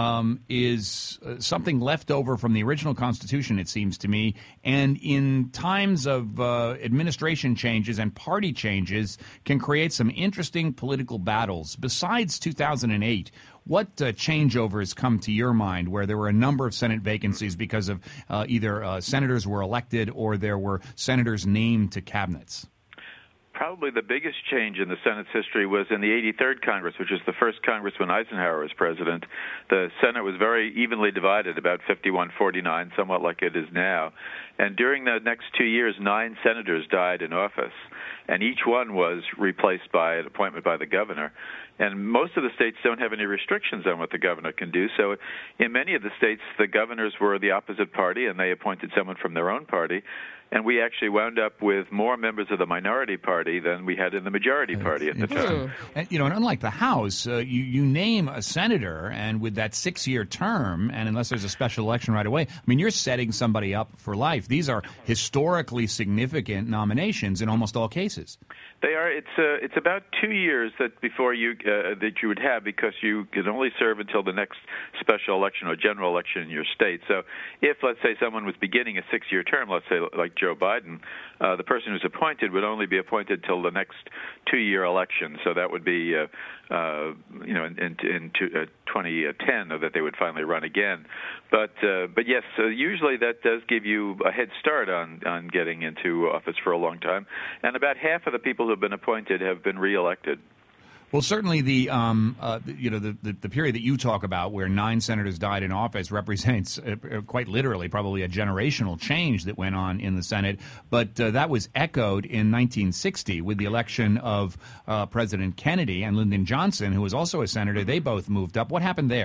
is something left over from the original Constitution, it seems to me. And in times of administration changes and party changes can create some interesting political battles. Besides 2008, what changeovers come to your mind where there were a number of Senate vacancies because of either senators were elected or there were senators named to cabinets? Probably the biggest change in the Senate's history was in the 83rd Congress, which is the first Congress when Eisenhower was president. The Senate was very evenly divided, about 51-49, somewhat like it is now. And during the next 2 years, 9 senators died in office, and each one was replaced by an appointment by the governor. And most of the states don't have any restrictions on what the governor can do. So in many of the states, the governors were the opposite party, and they appointed someone from their own party. And we actually wound up with more members of the minority party than we had in the majority party at the time. And, and unlike the House, you name a senator, and with that 6-year term, and unless there's a special election right away, I mean, you're setting somebody up for life. These are historically significant nominations in almost all cases. They are. It's about 2 years that before you that you would have, because you can only serve until the next special election or general election in your state. So if, let's say, someone was beginning a 6-year term, let's say like Joe Biden, the person who's appointed would only be appointed till the next 2-year election. So that would be in 2010 that they would finally run again. But yes, usually that does give you a head start on getting into office for a long time. And about half of the people who have been appointed have been reelected. Well, certainly the period that you talk about, where 9 senators died in office, represents quite literally probably a generational change that went on in the Senate. But that was echoed in 1960 with the election of President Kennedy and Lyndon Johnson, who was also a senator. They both moved up. What happened there?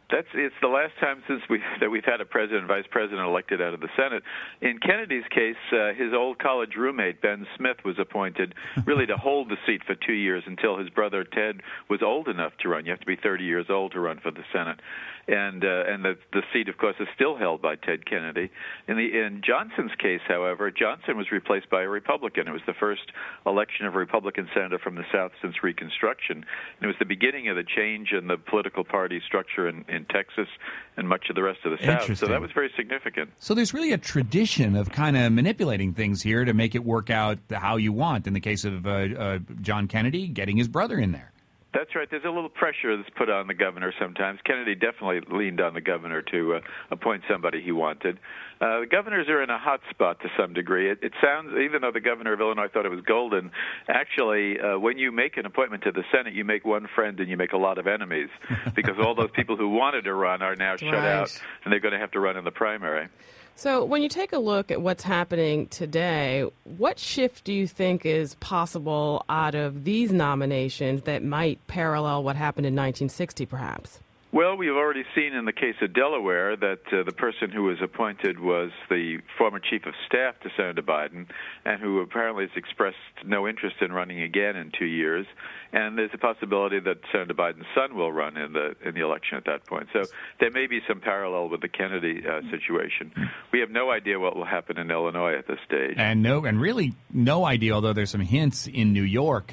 It's the last time since we've had a president and vice president elected out of the Senate. In Kennedy's case, his old college roommate, Ben Smith, was appointed really to hold the seat for 2 years until his brother Ted was old enough to run. You have to be 30 years old to run for the Senate. And the seat, of course, is still held by Ted Kennedy. In Johnson's case, however, Johnson was replaced by a Republican. It was the first election of a Republican senator from the South since Reconstruction. And it was the beginning of the change in the political party structure in Texas and much of the rest of the South. So that was very significant. So there's really a tradition of kind of manipulating things here to make it work out how you want. In the case of John Kennedy, getting his brother in there. That's right. There's a little pressure that's put on the governor sometimes. Kennedy definitely leaned on the governor to appoint somebody he wanted. The governors are in a hot spot to some degree. It sounds, even though the governor of Illinois thought it was golden, actually, when you make an appointment to the Senate, you make one friend and you make a lot of enemies because all those people who wanted to run are now shut out, and they're going to have to run in the primary. So when you take a look at what's happening today, what shift do you think is possible out of these nominations that might parallel what happened in 1960, perhaps? Well, we've already seen in the case of Delaware that the person who was appointed was the former chief of staff to Senator Biden, and who apparently has expressed no interest in running again in 2 years. And there's a possibility that Senator Biden's son will run in the election at that point. So there may be some parallel with the Kennedy situation. We have no idea what will happen in Illinois at this stage, and really no idea. Although there's some hints in New York.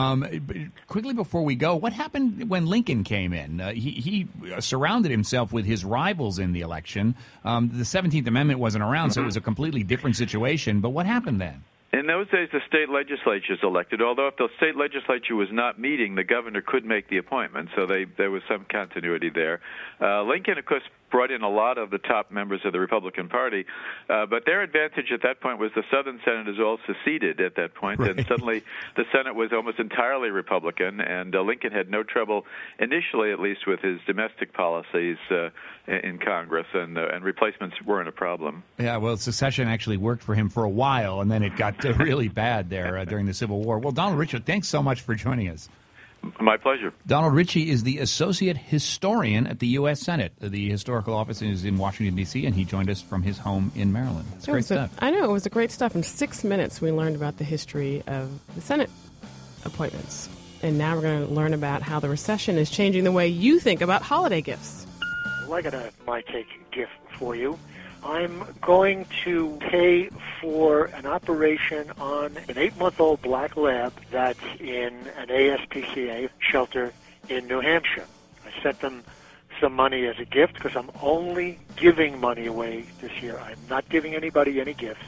Quickly before we go, what happened when Lincoln came in? He surrounded himself with his rivals in the election. The 17th Amendment wasn't around, so it was a completely different situation. But what happened then? In those days, the state legislature is elected, although if the state legislature was not meeting, the governor could make the appointment, so there was some continuity there. Lincoln, of course, brought in a lot of the top members of the Republican Party, but their advantage at that point was the Southern senators all seceded at that point, and suddenly the Senate was almost entirely Republican, and Lincoln had no trouble, initially at least, with his domestic policies in Congress, and replacements weren't a problem. Yeah, well, secession actually worked for him for a while, and then it got really bad there during the Civil War. Well, Donald Ritchie, thanks so much for joining us. My pleasure. Donald Ritchie is the Associate Historian at the U.S. Senate. The historical office is in Washington, D.C., and he joined us from his home in Maryland. It's great stuff. I know. It was a great stuff. In 6 minutes, we learned about the history of the Senate appointments. And now we're going to learn about how the recession is changing the way you think about holiday gifts. Well, I got a My Take gift for you. I'm going to pay for an operation on an 8-month-old black lab that's in an ASPCA shelter in New Hampshire. I sent them some money as a gift because I'm only giving money away this year. I'm not giving anybody any gifts.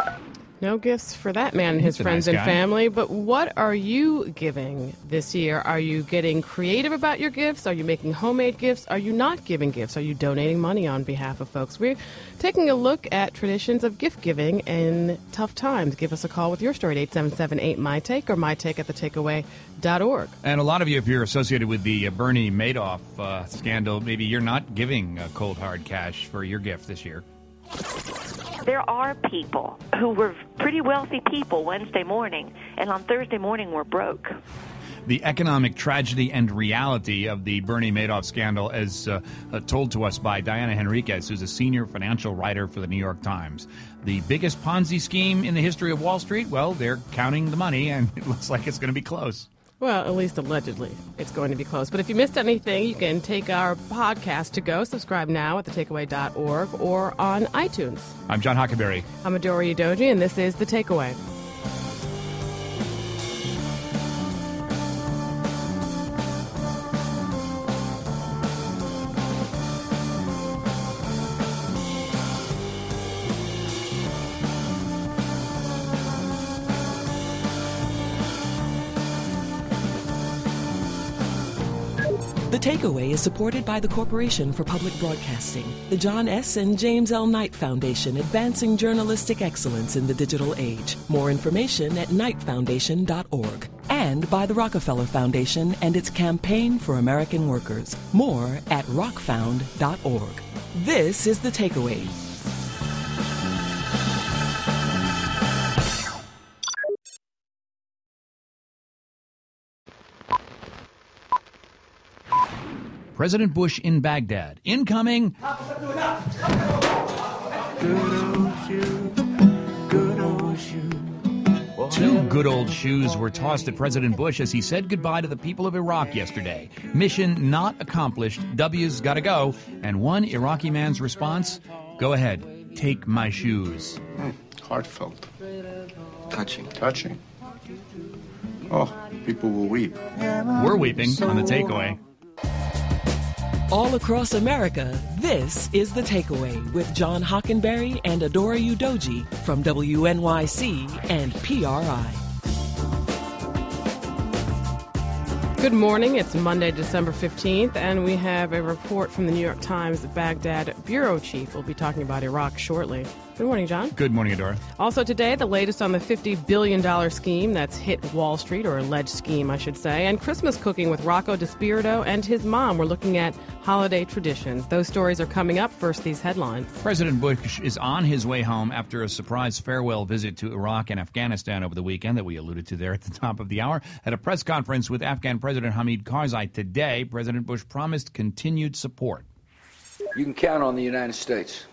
No gifts for that man and his friends and family, but what are you giving this year? Are you getting creative about your gifts? Are you making homemade gifts? Are you not giving gifts? Are you donating money on behalf of folks? We're taking a look at traditions of gift giving in tough times. Give us a call with your story at 877-8-MY-TAKE or mytake@thetakeaway.org. And a lot of you, if you're associated with the Bernie Madoff scandal, maybe you're not giving cold, hard cash for your gift this year. There are people who were pretty wealthy people Wednesday morning, and on Thursday morning were broke. The economic tragedy and reality of the Bernie Madoff scandal as told to us by Diana Henriquez, who's a senior financial writer for the New York Times. The biggest Ponzi scheme in the history of Wall Street? Well, they're counting the money, and it looks like it's going to be close. Well, at least allegedly, it's going to be close. But if you missed anything, you can take our podcast to go. Subscribe now at thetakeaway.org or on iTunes. I'm John Hockenberry. I'm Adora Udoji, and this is The Takeaway. The Takeaway is supported by the Corporation for Public Broadcasting, the John S. and James L. Knight Foundation, advancing journalistic excellence in the digital age. More information at knightfoundation.org. And by the Rockefeller Foundation and its Campaign for American Workers. More at rockfound.org. This is The Takeaway. President Bush in Baghdad. Incoming. Two good old shoes were tossed at President Bush as he said goodbye to the people of Iraq yesterday. Mission not accomplished. W's gotta go. And one Iraqi man's response, go ahead, take my shoes. Heartfelt. Touching. Oh, people will weep. We're weeping on The Takeaway. All across America, this is The Takeaway with John Hockenberry and Adora Udoji from WNYC and PRI. Good morning. It's Monday, December 15th, and we have a report from the New York Times Baghdad bureau chief. We'll be talking about Iraq shortly. Good morning, John. Good morning, Adora. Also today, the latest on the $50 billion scheme that's hit Wall Street, or alleged scheme, I should say, and Christmas cooking with Rocco DiSpirito and his mom. We're looking at holiday traditions. Those stories are coming up. First, these headlines. President Bush is on his way home after a surprise farewell visit to Iraq and Afghanistan over the weekend that we alluded to there at the top of the hour. At a press conference with Afghan President Hamid Karzai today, President Bush promised continued support. You can count on the United States.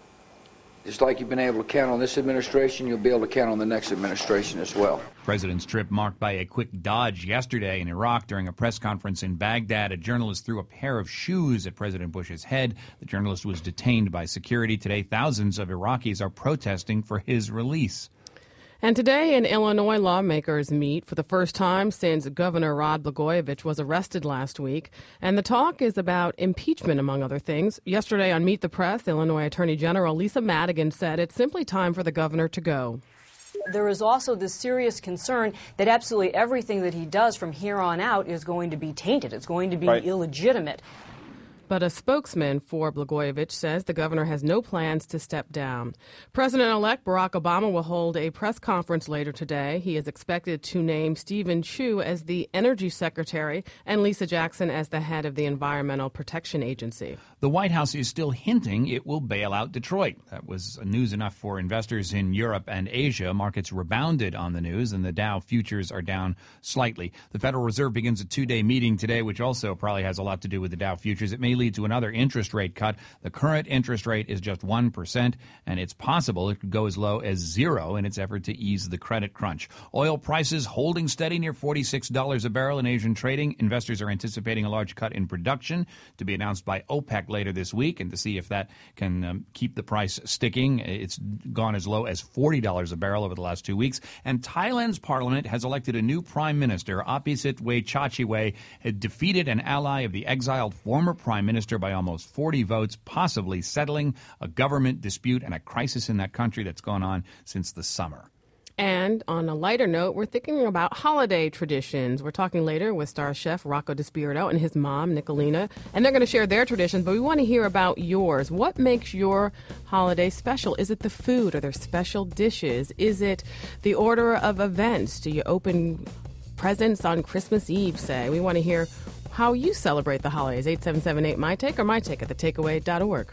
Just like you've been able to count on this administration, you'll be able to count on the next administration as well. President's trip marked by a quick dodge yesterday in Iraq. During a press conference in Baghdad, a journalist threw a pair of shoes at President Bush's head. The journalist was detained by security. Today, thousands of Iraqis are protesting for his release. And today, in Illinois, lawmakers meet for the first time since Governor Rod Blagojevich was arrested last week. And the talk is about impeachment, among other things. Yesterday on Meet the Press, Illinois Attorney General Lisa Madigan said it's simply time for the governor to go. There is also this serious concern that absolutely everything that he does from here on out is going to be tainted. It's going to be illegitimate. But a spokesman for Blagojevich says the governor has no plans to step down. President-elect Barack Obama will hold a press conference later today. He is expected to name Stephen Chu as the Energy Secretary and Lisa Jackson as the head of the Environmental Protection Agency. The White House is still hinting it will bail out Detroit. That was news enough for investors in Europe and Asia. Markets rebounded on the news, and the Dow futures are down slightly. The Federal Reserve begins a two-day meeting today, which also probably has a lot to do with the Dow futures. It may lead to another interest rate cut. The current interest rate is just 1%, and it's possible it could go as low as 0 in its effort to ease the credit crunch. Oil prices holding steady near $46 a barrel in Asian trading. Investors are anticipating a large cut in production to be announced by OPEC later this week, and to see if that can keep the price sticking. It's gone as low as $40 a barrel over the last 2 weeks. And Thailand's parliament has elected a new prime minister. Apisit Waychachiway had defeated an ally of the exiled former prime minister by almost 40 votes, possibly settling a government dispute and a crisis in that country that's gone on since the summer. And on a lighter note, we're thinking about holiday traditions. We're talking later with star chef Rocco DiSpirito and his mom, Nicolina, and they're going to share their traditions, but we want to hear about yours. What makes your holiday special? Is it the food? Are there special dishes? Is it the order of events? Do you open presents on Christmas Eve, say? We want to hear how you celebrate the holidays. 877-8-MY-TAKE or MyTake at thetakeaway.org.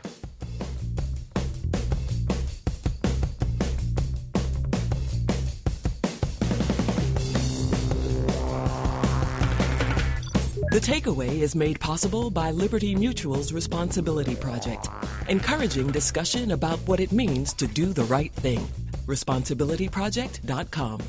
The Takeaway is made possible by Liberty Mutual's Responsibility Project, encouraging discussion about what it means to do the right thing. ResponsibilityProject.com.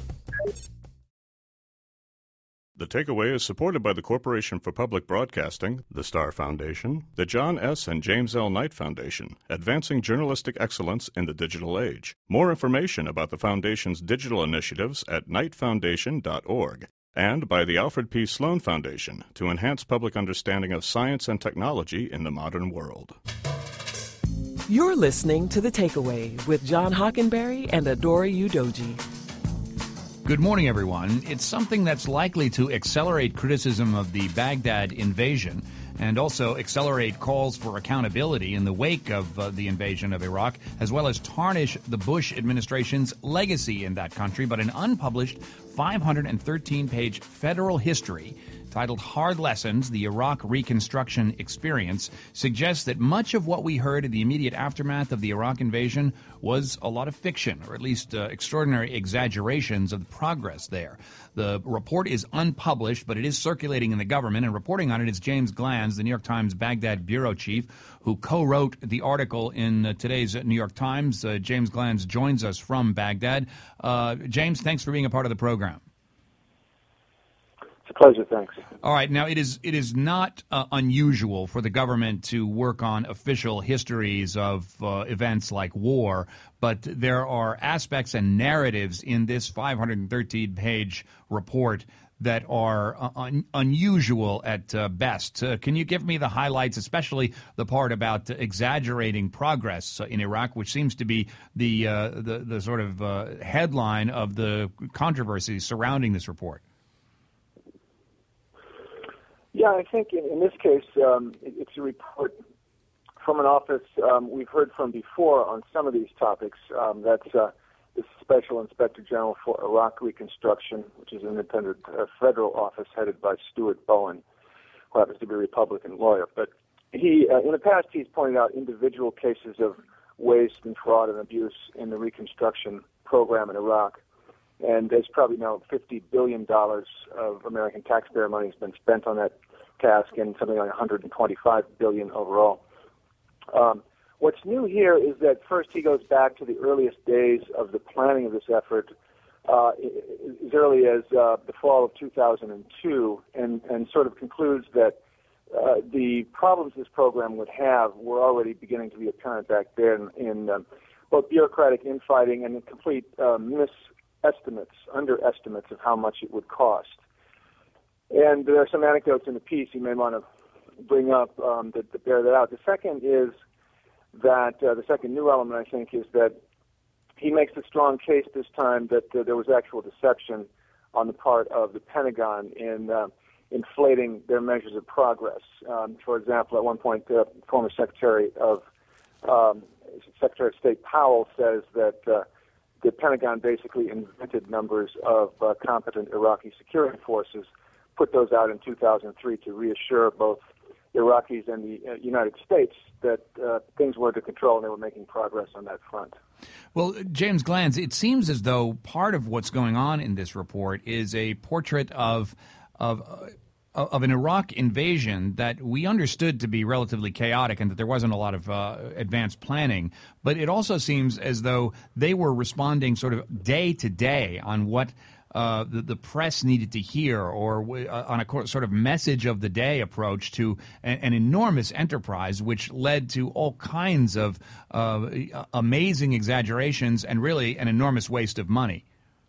The Takeaway is supported by the Corporation for Public Broadcasting, the Star Foundation, the John S. and James L. Knight Foundation, advancing journalistic excellence in the digital age. More information about the Foundation's digital initiatives at knightfoundation.org. And by the Alfred P. Sloan Foundation to enhance public understanding of science and technology in the modern world. You're listening to The Takeaway with John Hockenberry and Adora Udoji. Good morning, everyone. It's something that's likely to accelerate criticism of the Baghdad invasion and also accelerate calls for accountability in the wake of the invasion of Iraq, as well as tarnish the Bush administration's legacy in that country. But an unpublished 513-page federal history titled Hard Lessons, the Iraq Reconstruction Experience, suggests that much of what we heard in the immediate aftermath of the Iraq invasion was a lot of fiction, or at least extraordinary exaggerations of the progress there. The report is unpublished, but it is circulating in the government, and reporting on it is James Glanz, the New York Times Baghdad bureau chief, who co-wrote the article in today's New York Times. James Glanz joins us from Baghdad. James, thanks for being a part of the program. It's a pleasure, thanks. All right. Now, it is not unusual for the government to work on official histories of events like war, but there are aspects and narratives in this 513-page report that are unusual at best. Can you give me the highlights, especially the part about exaggerating progress in Iraq, which seems to be the sort of headline of the controversy surrounding this report? Yeah, I think in this case, it's a report from an office we've heard from before on some of these topics. That's the Special Inspector General for Iraq Reconstruction, which is an independent federal office headed by Stuart Bowen, who happens to be a Republican lawyer. But he, in the past, he's pointed out individual cases of waste and fraud and abuse in the reconstruction program in Iraq. And there's probably now $50 billion of American taxpayer money has been spent on that task, and something like $125 billion overall. What's new here is that first he goes back to the earliest days of the planning of this effort, as early as the fall of 2002, and sort of concludes that the problems this program would have were already beginning to be apparent back then in both bureaucratic infighting and complete underestimates of how much it would cost. And there are some anecdotes in the piece you may want to bring up that bear that out. The second is that the second new element, I think, is that he makes a strong case this time that there was actual deception on the part of the Pentagon in inflating their measures of progress. For example, at one point, former Secretary of State Powell says that the Pentagon basically invented numbers of competent Iraqi security forces, put those out in 2003 to reassure both Iraqis and the United States that things were under control and they were making progress on that front. Well, James Glanz, it seems as though part of what's going on in this report is a portrait of an Iraq invasion that we understood to be relatively chaotic and that there wasn't a lot of advanced planning. But it also seems as though they were responding sort of day to day on what the press needed to hear, or on a sort of message of the day approach to an enormous enterprise, which led to all kinds of amazing exaggerations and really an enormous waste of money.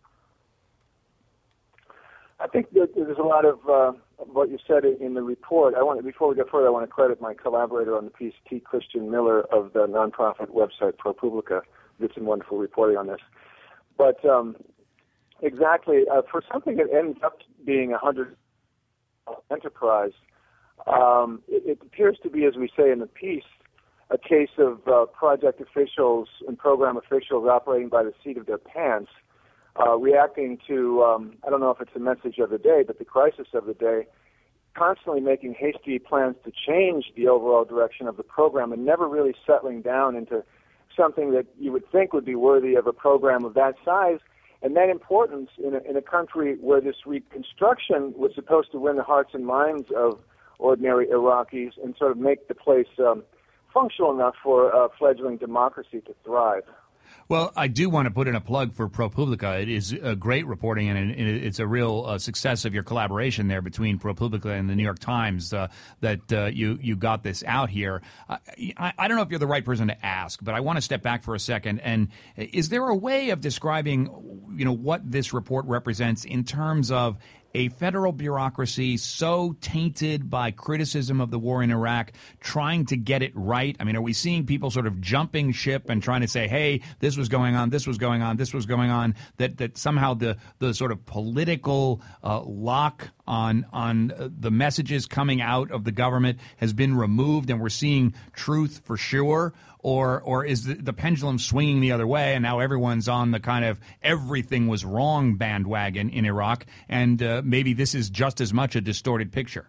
I think that there's a lot of what you said in the report. Before we go further, I want to credit my collaborator on the piece, T. Christian Miller of the nonprofit website ProPublica. Did some wonderful reporting on this. But exactly, for something that ends up being a 100 enterprise, it appears to be, as we say in the piece, a case of project officials and program officials operating by the seat of their pants, reacting to, I don't know if it's a message of the day, but the crisis of the day, constantly making hasty plans to change the overall direction of the program and never really settling down into something that you would think would be worthy of a program of that size and that importance in a country where this reconstruction was supposed to win the hearts and minds of ordinary Iraqis and sort of make the place functional enough for a fledgling democracy to thrive. Well, I do want to put in a plug for ProPublica. It is great reporting, and it's a real success of your collaboration there between ProPublica and the New York Times that you got this out here. I don't know if you're the right person to ask, but I want to step back for a second. And is there a way of describing, what this report represents in terms of a federal bureaucracy so tainted by criticism of the war in Iraq, trying to get it right? I mean, are we seeing people sort of jumping ship and trying to say, hey, this was going on, this was going on, this was going on, that somehow the sort of political lock on the messages coming out of the government has been removed and we're seeing truth for sure? Or is the pendulum swinging the other way, and now everyone's on the kind of everything was wrong bandwagon in Iraq, and maybe this is just as much a distorted picture?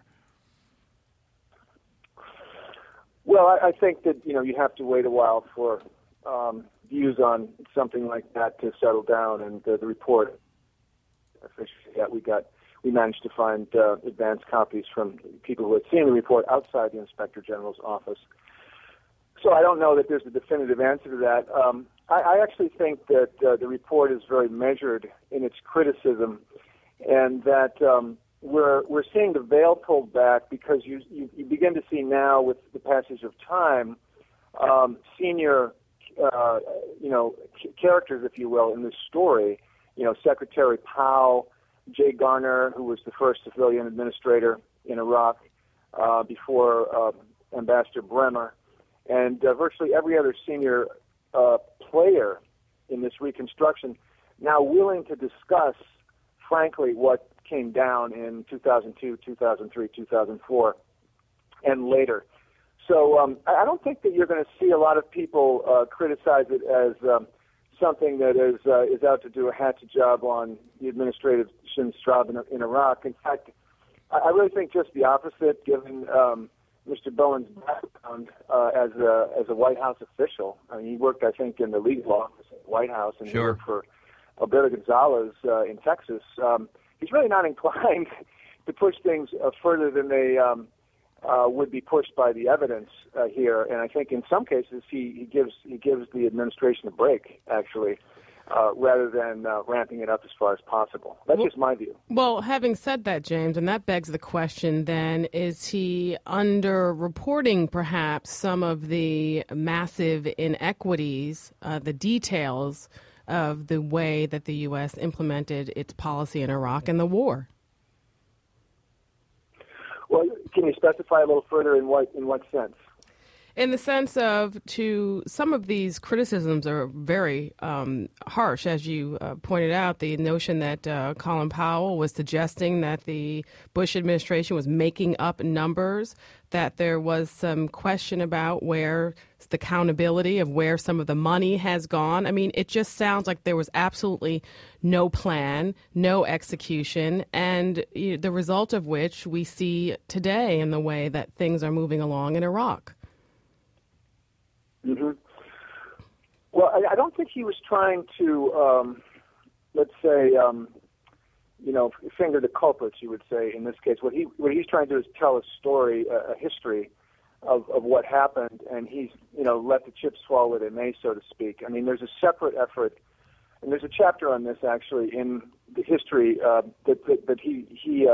Well, I think that you have to wait a while for views on something like that to settle down, and the report that we managed to find advanced copies from people who had seen the report outside the Inspector General's office. So I don't know that there's a definitive answer to that. I actually think that the report is very measured in its criticism, and that we're seeing the veil pulled back because you begin to see now with the passage of time senior characters, if you will, in this story. Secretary Powell, Jay Garner, who was the first civilian administrator in Iraq before Ambassador Bremer, and virtually every other senior player in this reconstruction now willing to discuss, frankly, what came down in 2002, 2003, 2004, and later. So I don't think that you're going to see a lot of people criticize it as something that is out to do a hatchet job on the administration's job in Iraq. In fact, I really think just the opposite, given Mr. Bowen's background as a White House official. I mean, he worked, I think, in the legal office at the White House, and he worked for Alberto Gonzalez in Texas. He's really not inclined to push things further than they would be pushed by the evidence here. And I think in some cases he gives the administration a break, actually, rather than ramping it up as far as possible. That's just my view. Well, having said that, James, and that begs the question then, is he under-reporting perhaps some of the massive inequities, the details of the way that the U.S. implemented its policy in Iraq and the war? Well, can you specify a little further in what sense? In the sense of, some of these criticisms are very harsh, as you pointed out. The notion that Colin Powell was suggesting that the Bush administration was making up numbers, that there was some question about where the accountability of where some of the money has gone. I mean, it just sounds like there was absolutely no plan, no execution, and the result of which we see today in the way that things are moving along in Iraq. Mm-hmm. Well, I don't think he was trying to, let's say, finger the culprits, you would say, in this case. What he's trying to do is tell a story, a history of what happened, and he's, let the chips fall where they may, so to speak. I mean, there's a separate effort, and there's a chapter on this, actually, in the history that he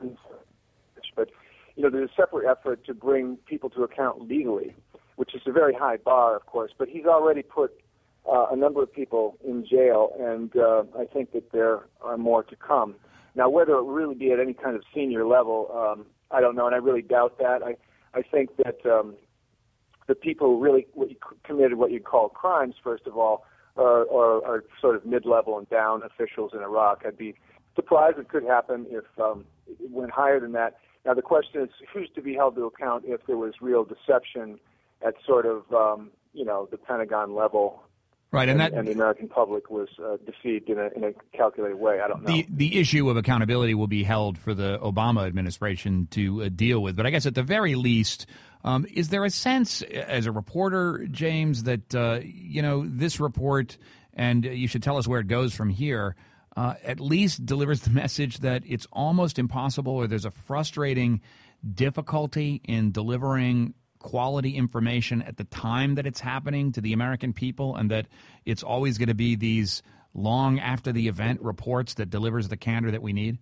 but, there's a separate effort to bring people to account legally, which is a very high bar, of course, but he's already put a number of people in jail, and I think that there are more to come. Now, whether it really be at any kind of senior level, I don't know, and I really doubt that. I think that the people who really committed what you'd call crimes, first of all, are sort of mid-level and down officials in Iraq. I'd be surprised it could happen if it went higher than that. Now, the question is who's to be held to account if there was real deception at sort of, the Pentagon level, right, and the American public was deceived in a calculated way. I don't know. The issue of accountability will be held for the Obama administration to deal with. But I guess at the very least, is there a sense as a reporter, James, that, this report, and you should tell us where it goes from here, at least delivers the message that it's almost impossible, or there's a frustrating difficulty in delivering quality information at the time that it's happening to the American people, and that it's always going to be these long after the event reports that delivers the candor that we need?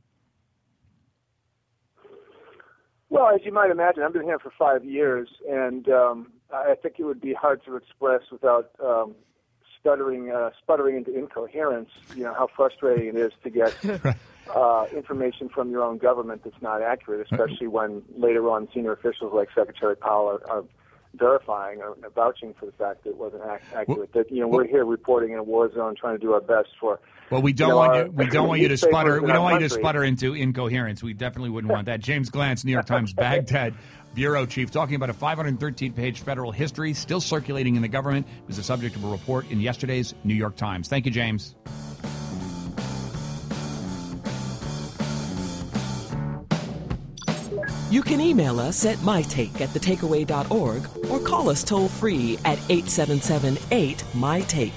Well, as you might imagine, I've been here for 5 years, and I think it would be hard to express without sputtering into incoherence, how frustrating it is to get information from your own government that's not accurate, especially when later on senior officials like Secretary Powell are verifying or vouching for the fact that it wasn't accurate. That we're here reporting in a war zone, trying to do our best for. Well, we don't want you to sputter. We don't want you to sputter into incoherence. We definitely wouldn't want that. James Glantz, New York Times Baghdad bureau chief, talking about a 513-page federal history still circulating in the government. It was the subject of a report in yesterday's New York Times. Thank you, James. You can email us at mytake@thetakeaway.org or call us toll-free at 877-8-MY-TAKE.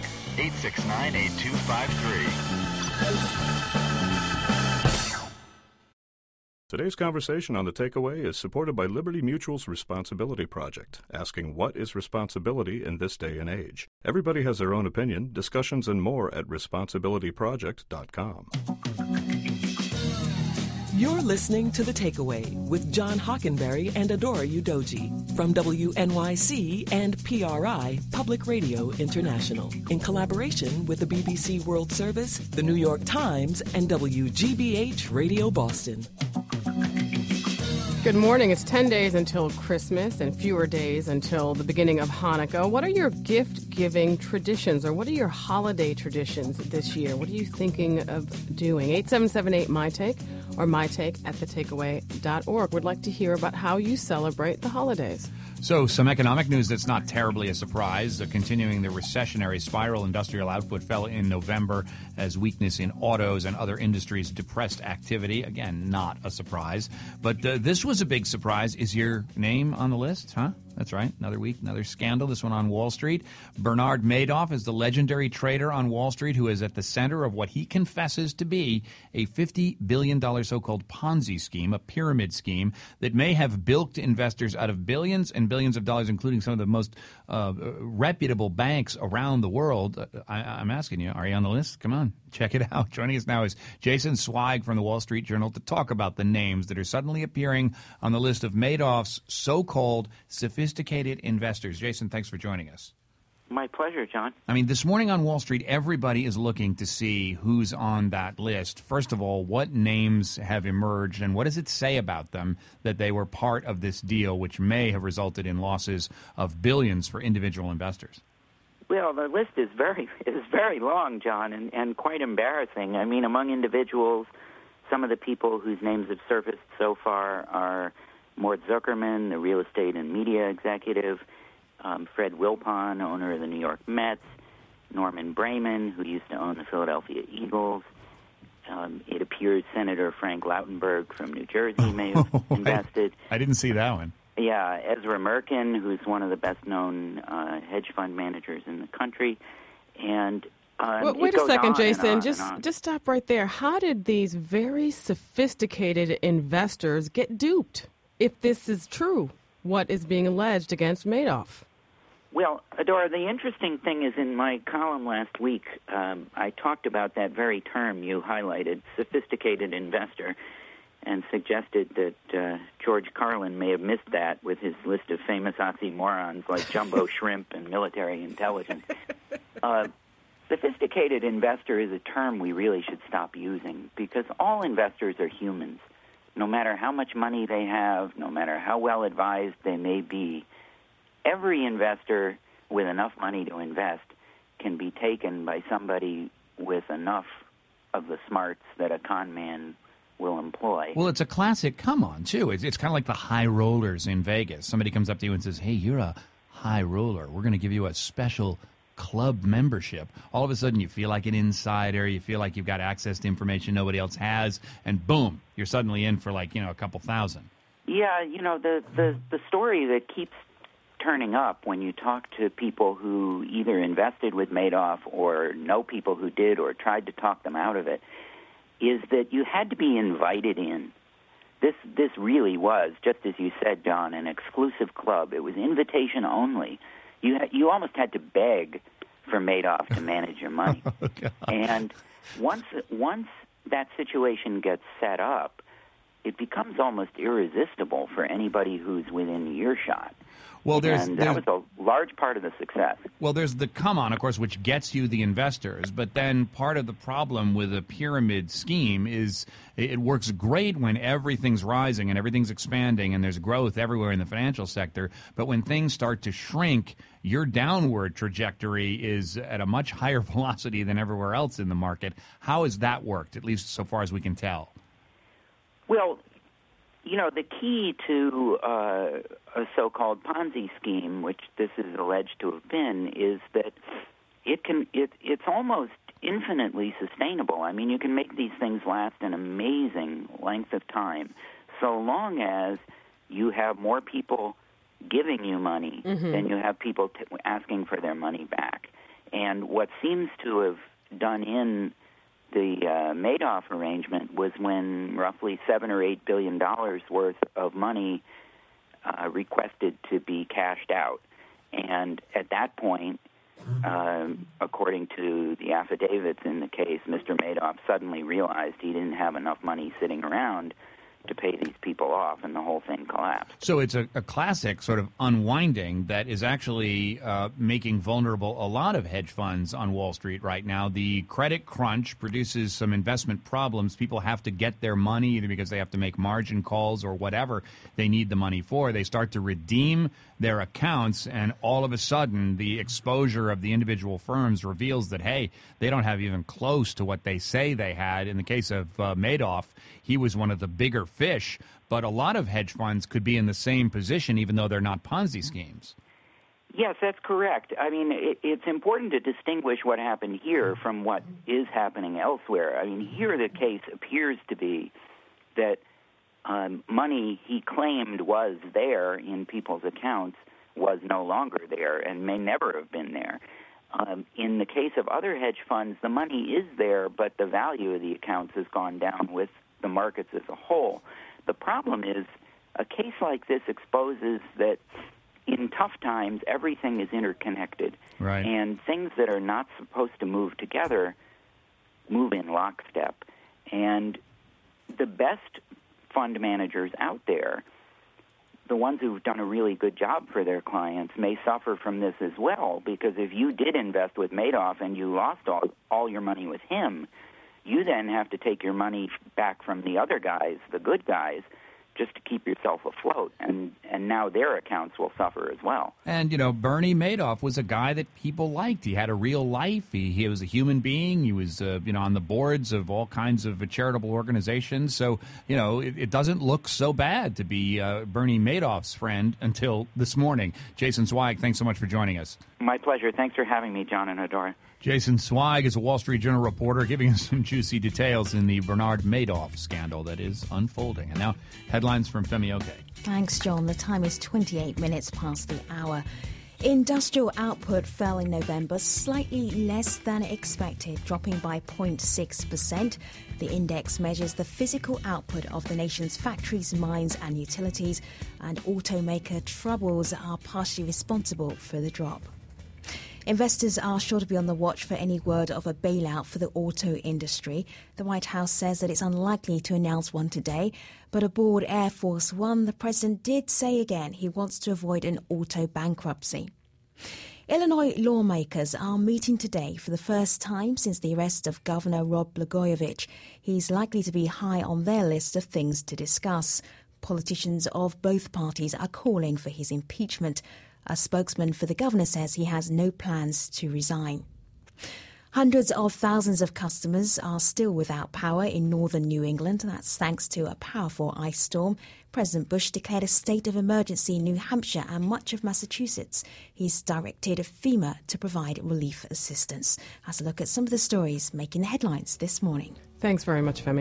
869-8253. Today's conversation on The Takeaway is supported by Liberty Mutual's Responsibility Project, asking what is responsibility in this day and age. Everybody has their own opinion. Discussions and more at responsibilityproject.com. You're listening to The Takeaway with John Hockenberry and Adora Udoji from WNYC and PRI, Public Radio International, in collaboration with the BBC World Service, the New York Times, and WGBH Radio Boston. Good morning. It's 10 days until Christmas and fewer days until the beginning of Hanukkah. What are your gift-giving traditions, or what are your holiday traditions this year? What are you thinking of doing? 877-8-MY-TAKE or mytake@thetakeaway.org. Would like to hear about how you celebrate the holidays. So, some economic news that's not terribly a surprise. Continuing the recessionary spiral, industrial output fell in November as weakness in autos and other industries depressed activity. Again, not a surprise. But this was a big surprise. Is your name on the list? Huh? That's right. Another week, another scandal. This one on Wall Street. Bernard Madoff is the legendary trader on Wall Street who is at the center of what he confesses to be a $50 billion so-called Ponzi scheme, a pyramid scheme that may have bilked investors out of billions and billions of dollars, including some of the most reputable banks around the world. I'm asking you, are you on the list? Come on, check it out. Joining us now is Jason Zweig from the Wall Street Journal to talk about the names that are suddenly appearing on the list of Madoff's so-called sophisticated investors. Jason, thanks for joining us. My pleasure, John. I mean, this morning on Wall Street, everybody is looking to see who's on that list. First of all, what names have emerged, and what does it say about them that they were part of this deal, which may have resulted in losses of billions for individual investors? Well, the list is very long, John, and quite embarrassing. I mean, among individuals, some of the people whose names have surfaced so far are Mort Zuckerman, the real estate and media executive, Fred Wilpon, owner of the New York Mets, Norman Brayman, who used to own the Philadelphia Eagles. It appears Senator Frank Lautenberg from New Jersey may have invested. I didn't see that one. Yeah, Ezra Merkin, who's one of the best-known hedge fund managers in the country. And wait a second, Jason. Just stop right there. How did these very sophisticated investors get duped, if this is true, what is being alleged against Madoff? Well, Adora, the interesting thing is in my column last week, I talked about that very term you highlighted, sophisticated investor, and suggested that George Carlin may have missed that with his list of famous oxymorons like jumbo shrimp and military intelligence. Sophisticated investor is a term we really should stop using because all investors are humans. No matter how much money they have, no matter how well advised they may be, every investor with enough money to invest can be taken by somebody with enough of the smarts that a con man will employ. Well, it's a classic come on, too. It's kind of like the high rollers in Vegas. Somebody comes up to you and says, hey, you're a high roller. We're going to give you a special club membership. All of a sudden, you feel like an insider. You feel like you've got access to information nobody else has. And boom, you're suddenly in for like, a couple thousand. Yeah, the story that keeps turning up when you talk to people who either invested with Madoff or know people who did or tried to talk them out of it is that you had to be invited in. This really was, just as you said, John, an exclusive club. It was invitation only. You almost had to beg for Madoff to manage your money. Oh, and once that situation gets set up, it becomes almost irresistible for anybody who's within earshot. Well, that was large part of the success. Well, there's the come on, of course, which gets you the investors. But then part of the problem with a pyramid scheme is it works great when everything's rising and everything's expanding and there's growth everywhere in the financial sector. But when things start to shrink, your downward trajectory is at a much higher velocity than everywhere else in the market. How has that worked, at least so far as we can tell? Well, the key to a so-called Ponzi scheme, which this is alleged to have been, is that it's almost infinitely sustainable. I mean, you can make these things last an amazing length of time, so long as you have more people giving you money than you have people asking for their money back. And what seems to have done in the Madoff arrangement was when roughly $7 or $8 billion worth of money requested to be cashed out. And at that point, according to the affidavits in the case, Mr. Madoff suddenly realized he didn't have enough money sitting around to pay these people off, and the whole thing collapsed. So it's a classic sort of unwinding that is actually making vulnerable a lot of hedge funds on Wall Street right now. The credit crunch produces some investment problems. People have to get their money either because they have to make margin calls or whatever they need the money for. They start to redeem their accounts, and all of a sudden the exposure of the individual firms reveals that, hey, they don't have even close to what they say they had. In the case of Madoff, he was one of the bigger fish, but a lot of hedge funds could be in the same position even though they're not Ponzi schemes. Yes, that's correct. I mean, it's important to distinguish what happened here from what is happening elsewhere. I mean, here the case appears to be that money he claimed was there in people's accounts was no longer there and may never have been there. In the case of other hedge funds, the money is there, but the value of the accounts has gone down with the markets as a whole. The problem is a case like this exposes that in tough times, everything is interconnected. Right. And things that are not supposed to move together move in lockstep. And the best fund managers out there, the ones who've done a really good job for their clients, may suffer from this as well, because if you did invest with Madoff and you lost all your money with him, you then have to take your money back from the other guys, the good guys, just to keep yourself afloat, and now their accounts will suffer as well. And, Bernie Madoff was a guy that people liked. He had a real life. He was a human being. He was, on the boards of all kinds of charitable organizations. So, it doesn't look so bad to be Bernie Madoff's friend until this morning. Jason Zweig, thanks so much for joining us. My pleasure. Thanks for having me, John and Adora. Jason Zweig is a Wall Street Journal reporter giving us some juicy details in the Bernard Madoff scandal that is unfolding. And now, headlines from Femi Oke. Thanks, John. The time is 28 minutes past the hour. Industrial output fell in November slightly less than expected, dropping by 0.6%. The index measures the physical output of the nation's factories, mines and utilities, and automaker troubles are partially responsible for the drop. Investors are sure to be on the watch for any word of a bailout for the auto industry. The White House says that it's unlikely to announce one today, but aboard Air Force One, the president did say again he wants to avoid an auto bankruptcy. Illinois lawmakers are meeting today for the first time since the arrest of Governor Rod Blagojevich. He's likely to be high on their list of things to discuss. Politicians of both parties are calling for his impeachment. A spokesman for the governor says he has no plans to resign. Hundreds of thousands of customers are still without power in northern New England. That's thanks to a powerful ice storm. President Bush declared a state of emergency in New Hampshire and much of Massachusetts. He's directed FEMA to provide relief assistance. Has a look at some of the stories making the headlines this morning. Thanks very much, Femi.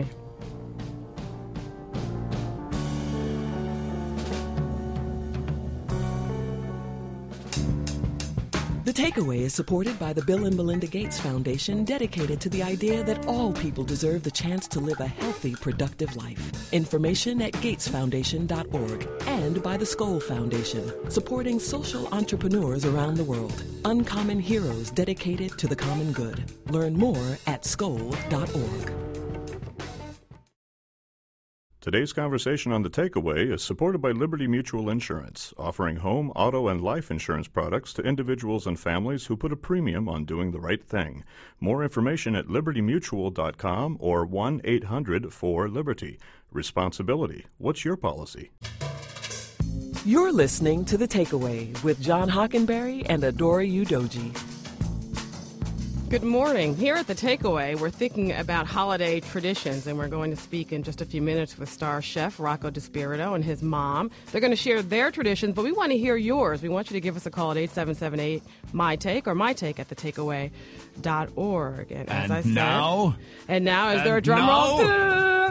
The Takeaway is supported by the Bill and Melinda Gates Foundation, dedicated to the idea that all people deserve the chance to live a healthy, productive life. Information at gatesfoundation.org. And by the Skoll Foundation, supporting social entrepreneurs around the world. Uncommon heroes dedicated to the common good. Learn more at skoll.org. Today's conversation on The Takeaway is supported by Liberty Mutual Insurance, offering home, auto, and life insurance products to individuals and families who put a premium on doing the right thing. More information at libertymutual.com or 1-800-4-LIBERTY. Responsibility. What's your policy? You're listening to The Takeaway with John Hockenberry and Adora Udoji. Good morning. Here at The Takeaway, we're thinking about holiday traditions, and we're going to speak in just a few minutes with star chef Rocco DiSpirito and his mom. They're going to share their traditions, but we want to hear yours. We want you to give us a call at 877-8-MY-TAKE or mytake@theTakeaway.org. And as I said, is there a drum roll?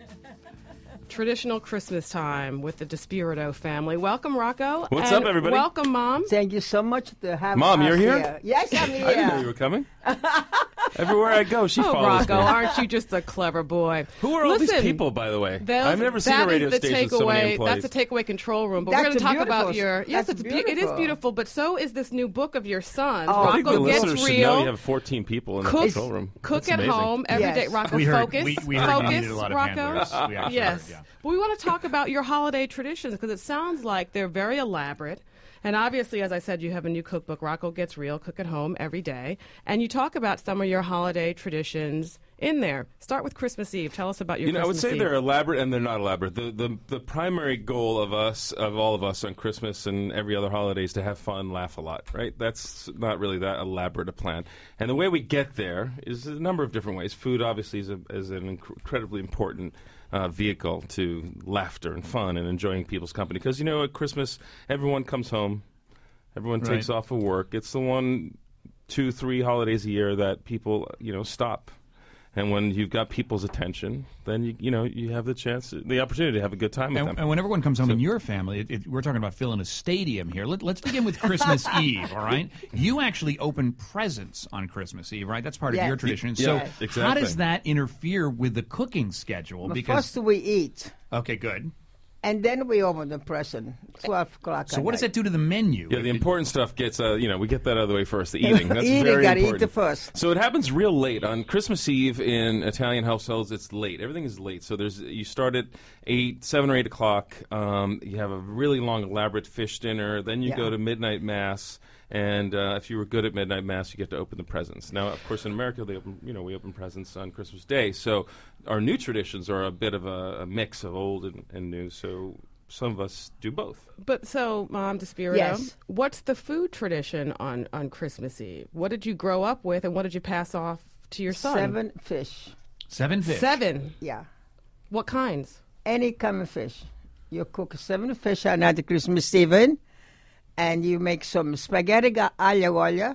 Traditional Christmas time with the DiSpirito family. Welcome, Rocco. What's up, everybody? Welcome, Mom. Thank you so much to have Mom, us you're here? Yes, I'm here. I didn't know you were coming. Everywhere I go, she follows Rocco, me. aren't you just a clever boy? Who are all these people, by the way? I've never seen a radio station with so many employees. That's the Takeaway control room. But That's we're going to talk beautiful. about your... Yes, That's it is beautiful, but so is this new book of your son's. I think the Rocco Gets listeners should Real. know you have 14 people in the control room. Cook That's at amazing. home every day. Rocco, We heard- focus. we heard you focus, needed a lot of Rocco. handlers. We actually Yes. heard, yeah. But we want to talk about your holiday traditions because it sounds like they're very elaborate. And obviously, as I said, you have a new cookbook, Rocco Gets Real, Cook at Home Every Day. And you talk about some of your holiday traditions in there. Start with Christmas Eve. Tell us about your Christmas I would say Eve. they're elaborate and they're not elaborate. The primary goal of all of us on Christmas and every other holiday is to have fun, laugh a lot, right? That's not really that elaborate a plan. And the way we get there is a number of different ways. Food, obviously, is an incredibly important vehicle to laughter and fun and enjoying people's company. Because, at Christmas, everyone comes home. Everyone takes off of work. It's the 1, 2, 3 holidays a year that people, stop. And when you've got people's attention, then you have the opportunity to have a good time with them. And when everyone comes home in your family, we're talking about filling a stadium here. Let's begin with Christmas Eve, all right? You actually open presents on Christmas Eve, right? That's part of your tradition. So exactly. how does that interfere with the cooking schedule? Well, First we eat. Okay, good. And then we open the present, 12 o'clock. So what does that do to the menu? Yeah, the important stuff gets, we get that out of the way first, the eating. That's Eating, very gotta important. eat it first. So it happens real late. On Christmas Eve in Italian households, it's late. Everything is late. So you start at 7 or 8 o'clock. You have a really long, elaborate fish dinner. Then you go to midnight mass. And if you were good at midnight mass, you get to open the presents. Now, of course, in America, we open presents on Christmas Day. So our new traditions are a bit of a mix of old and new. So some of us do both. But so, Mom DiSpirito, Yes. what's the food tradition on Christmas Eve? What did you grow up with, and what did you pass off to your son? 7 fish. 7 fish? 7? Yeah. What kinds? Any kind of fish. You cook 7 fish on the Christmas Eve, and you make some spaghetti aglio olio,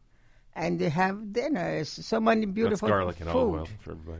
and they have dinner. It's so many beautiful That's garlic and olive food. oil for everybody.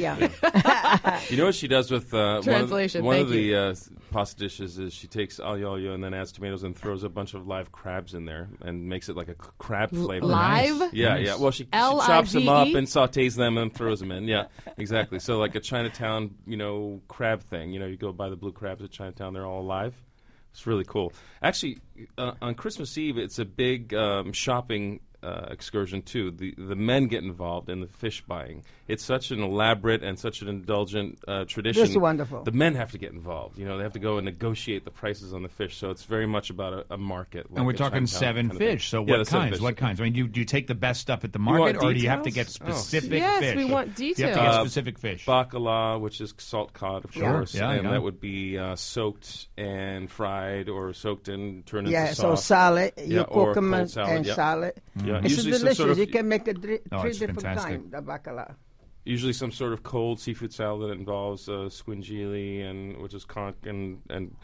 Yeah. You know what she does with Translation, one of thank you. the pasta dishes is she takes aglio olio and then adds tomatoes and throws a bunch of live crabs in there and makes it like a crab flavor. Live? Nice. Yeah, Nice. yeah. Well, she L-I-V-E? chops them up and sautés them and throws them in. Yeah, exactly. So like a Chinatown, crab thing. You go buy the blue crabs at Chinatown. They're all alive. It's really cool. Actually, on Christmas Eve, it's a big shopping excursion too. The men get involved in the fish buying. It's such an elaborate and such an indulgent tradition. That's wonderful. The men have to get involved. They have to go and negotiate the prices on the fish. So it's very much about a market. And we're talking 7 fish. So what kinds? What kinds? I mean, do you take the best stuff at the market, or do you have to get specific fish? Yes, we want details. You have to get specific fish. Bacala, which is salt cod, of course. Yeah, and yeah. that would be soaked and fried or soaked and turned Yeah, into so sauce. salad. You or cook them cold and salad. salad. Yeah, It's usually some delicious. sort of- You can make three it's different fantastic. kinds of bacala. Usually some sort of cold seafood salad that involves squingili, which is conch, and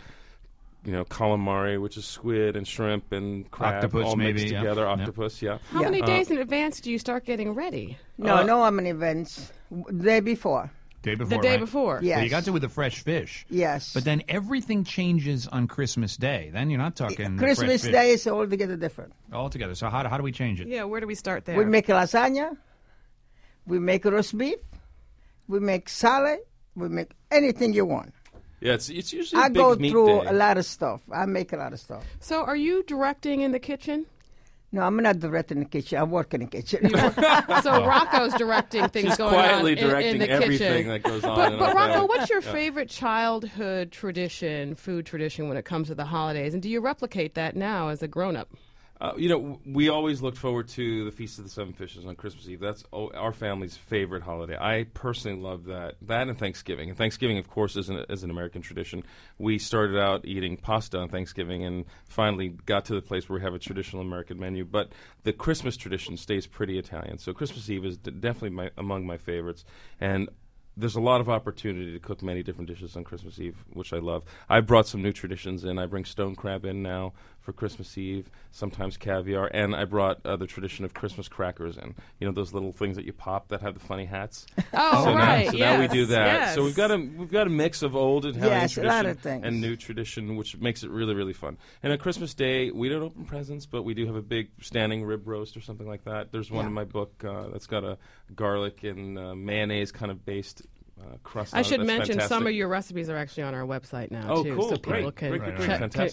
calamari, which is squid and shrimp and crab, Octopus, all maybe, mixed yeah. together. Yeah. Octopus, yeah. How many days in advance do you start getting ready? No many events. The day before. Day before, The day right? before. Yes. So you got to with the fresh fish. Yes. But then everything changes on Christmas Day. Then you're not talking Christmas fresh fish. Day is altogether different. Altogether. So how do we change it? Yeah, where do we start there? We make lasagna. We make roast beef. We make salad. We make anything you want. Yeah, it's usually a I big go meat through day. a lot of stuff. I make a lot of stuff. So are you directing in the kitchen? No, I'm not directing the kitchen. I work in the kitchen. So Rocco's directing things She's going quietly on directing in the everything kitchen. that goes on. But Rocco, family. what's your Yeah. favorite childhood tradition, food tradition, when it comes to the holidays? And do you replicate that now as a grown-up? We always looked forward to the Feast of the Seven Fishes on Christmas Eve. That's our family's favorite holiday. I personally love that. That and Thanksgiving. And Thanksgiving, of course, is an American tradition. We started out eating pasta on Thanksgiving and finally got to the place where we have a traditional American menu. But the Christmas tradition stays pretty Italian. So Christmas Eve is definitely among my favorites. And there's a lot of opportunity to cook many different dishes on Christmas Eve, which I love. I brought some new traditions in. I bring stone crab in now for Christmas Eve, sometimes caviar, and I brought the tradition of Christmas crackers in. You know, those little things that you pop that have the funny hats? Oh, right. Now we do that. Yes. So we've got a mix of old Italian Yes, a lot tradition of things. and new tradition, which makes it really, really fun. And on Christmas Day, we don't open presents, but we do have a big standing rib roast or something like that. There's one in my book that's got a garlic and mayonnaise kind of based crust. I should That's mention fantastic. some of your recipes are actually on our website now Oh, too, cool. so people Great. can Great.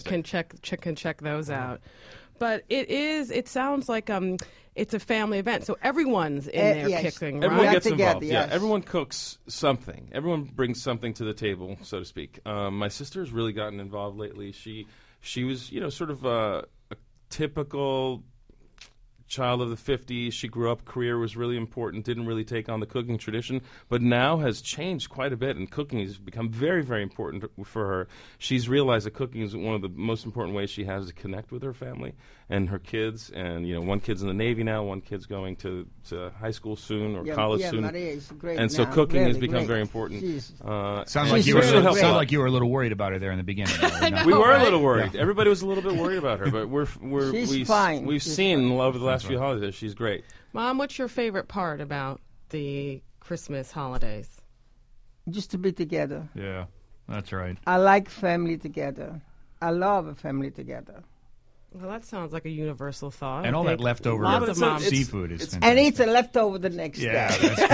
check those out. But it sounds like it's a family event, so everyone's in there yes. kicking, right? Everyone gets together, involved. yes. Yeah, everyone cooks something. Everyone brings something to the table, so to speak. My sister's really gotten involved lately. She was, sort of a typical child of the 50s. She grew up, career was really important, didn't really take on the cooking tradition, but now has changed quite a bit, and cooking has become very, very important for her. She's realized that cooking is one of the most important ways she has to connect with her family and her kids, and, one kid's in the Navy now, one kid's going to high school soon or college soon. Maria is great And so now. cooking has Really become great. very important. Sounds like you were a little worried about her there in the beginning. We were a little worried. Yeah. Everybody was a little bit worried about her, but She's fine. We've seen over the last few holidays. She's great. Mom, what's your favorite part about the Christmas holidays? Just to be together. Yeah, that's right. I like family together. I love a family together. Well, that sounds like a universal thought. And all that leftover seafood is fantastic. And eat a leftover the next day.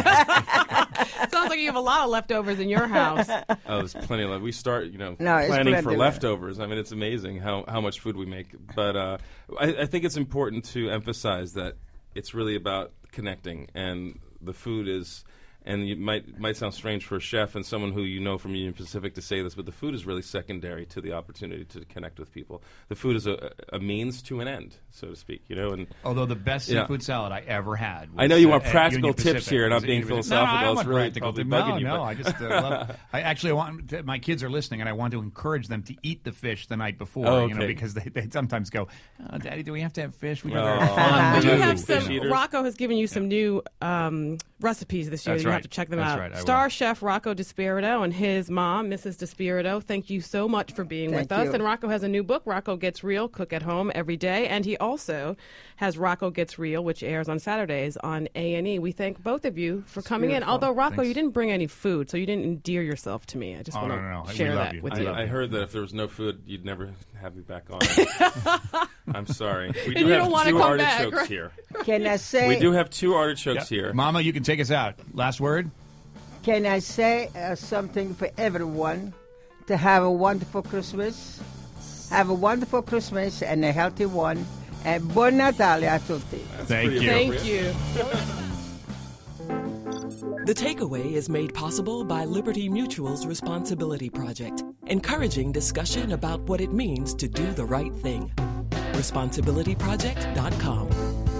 Sounds like you have a lot of leftovers in your house. Oh, there's plenty of We start, it's planning for plenty. leftovers. I mean, it's amazing how much food we make. But I think it's important to emphasize that it's really about connecting, and the food is. And it might sound strange for a chef and someone who you know from Union Pacific to say this, but the food is really secondary to the opportunity to connect with people. The food is a means to an end, so to speak. And although the best seafood salad I ever had. I know you want at practical Union tips Pacific. here, not being philosophical. No, I It's want really practical probably tips. bugging you. No, but I just love. I actually want. My kids are listening, and I want to encourage them to eat the fish the night before. Oh, okay. Because they sometimes go, "Oh, Daddy, do we have to have fish? We Oh. fun." You have some. Rocco has given you some new recipes this year. That's You right. have to check them That's out. right, I Star will. chef Rocco DeSpirito and his mom, Mrs. DeSpirito, thank you so much for being with Thank us. you. And Rocco has a new book, Rocco Gets Real, Cook at Home Every Day. And he also has Rocco Gets Real, which airs on Saturdays on A&E. We thank both of you for coming in. beautiful. Although, Rocco, Thanks. you didn't bring any food, so you didn't endear yourself to me. I just want no. to We share love that you. with I you. love I heard that if there was no food, you'd never have me back on. I'm sorry. We And do you have don't wanna two come back, artichokes right? here. Can I say? We do have two artichokes here. Mama, you can take us out. Last word. Can I say something for everyone to have a wonderful Christmas? Have a wonderful Christmas and a healthy one. And Buon Natale a tutti. Thank you. Thank you. The Takeaway is made possible by Liberty Mutual's Responsibility Project, encouraging discussion about what it means to do the right thing. ResponsibilityProject.com.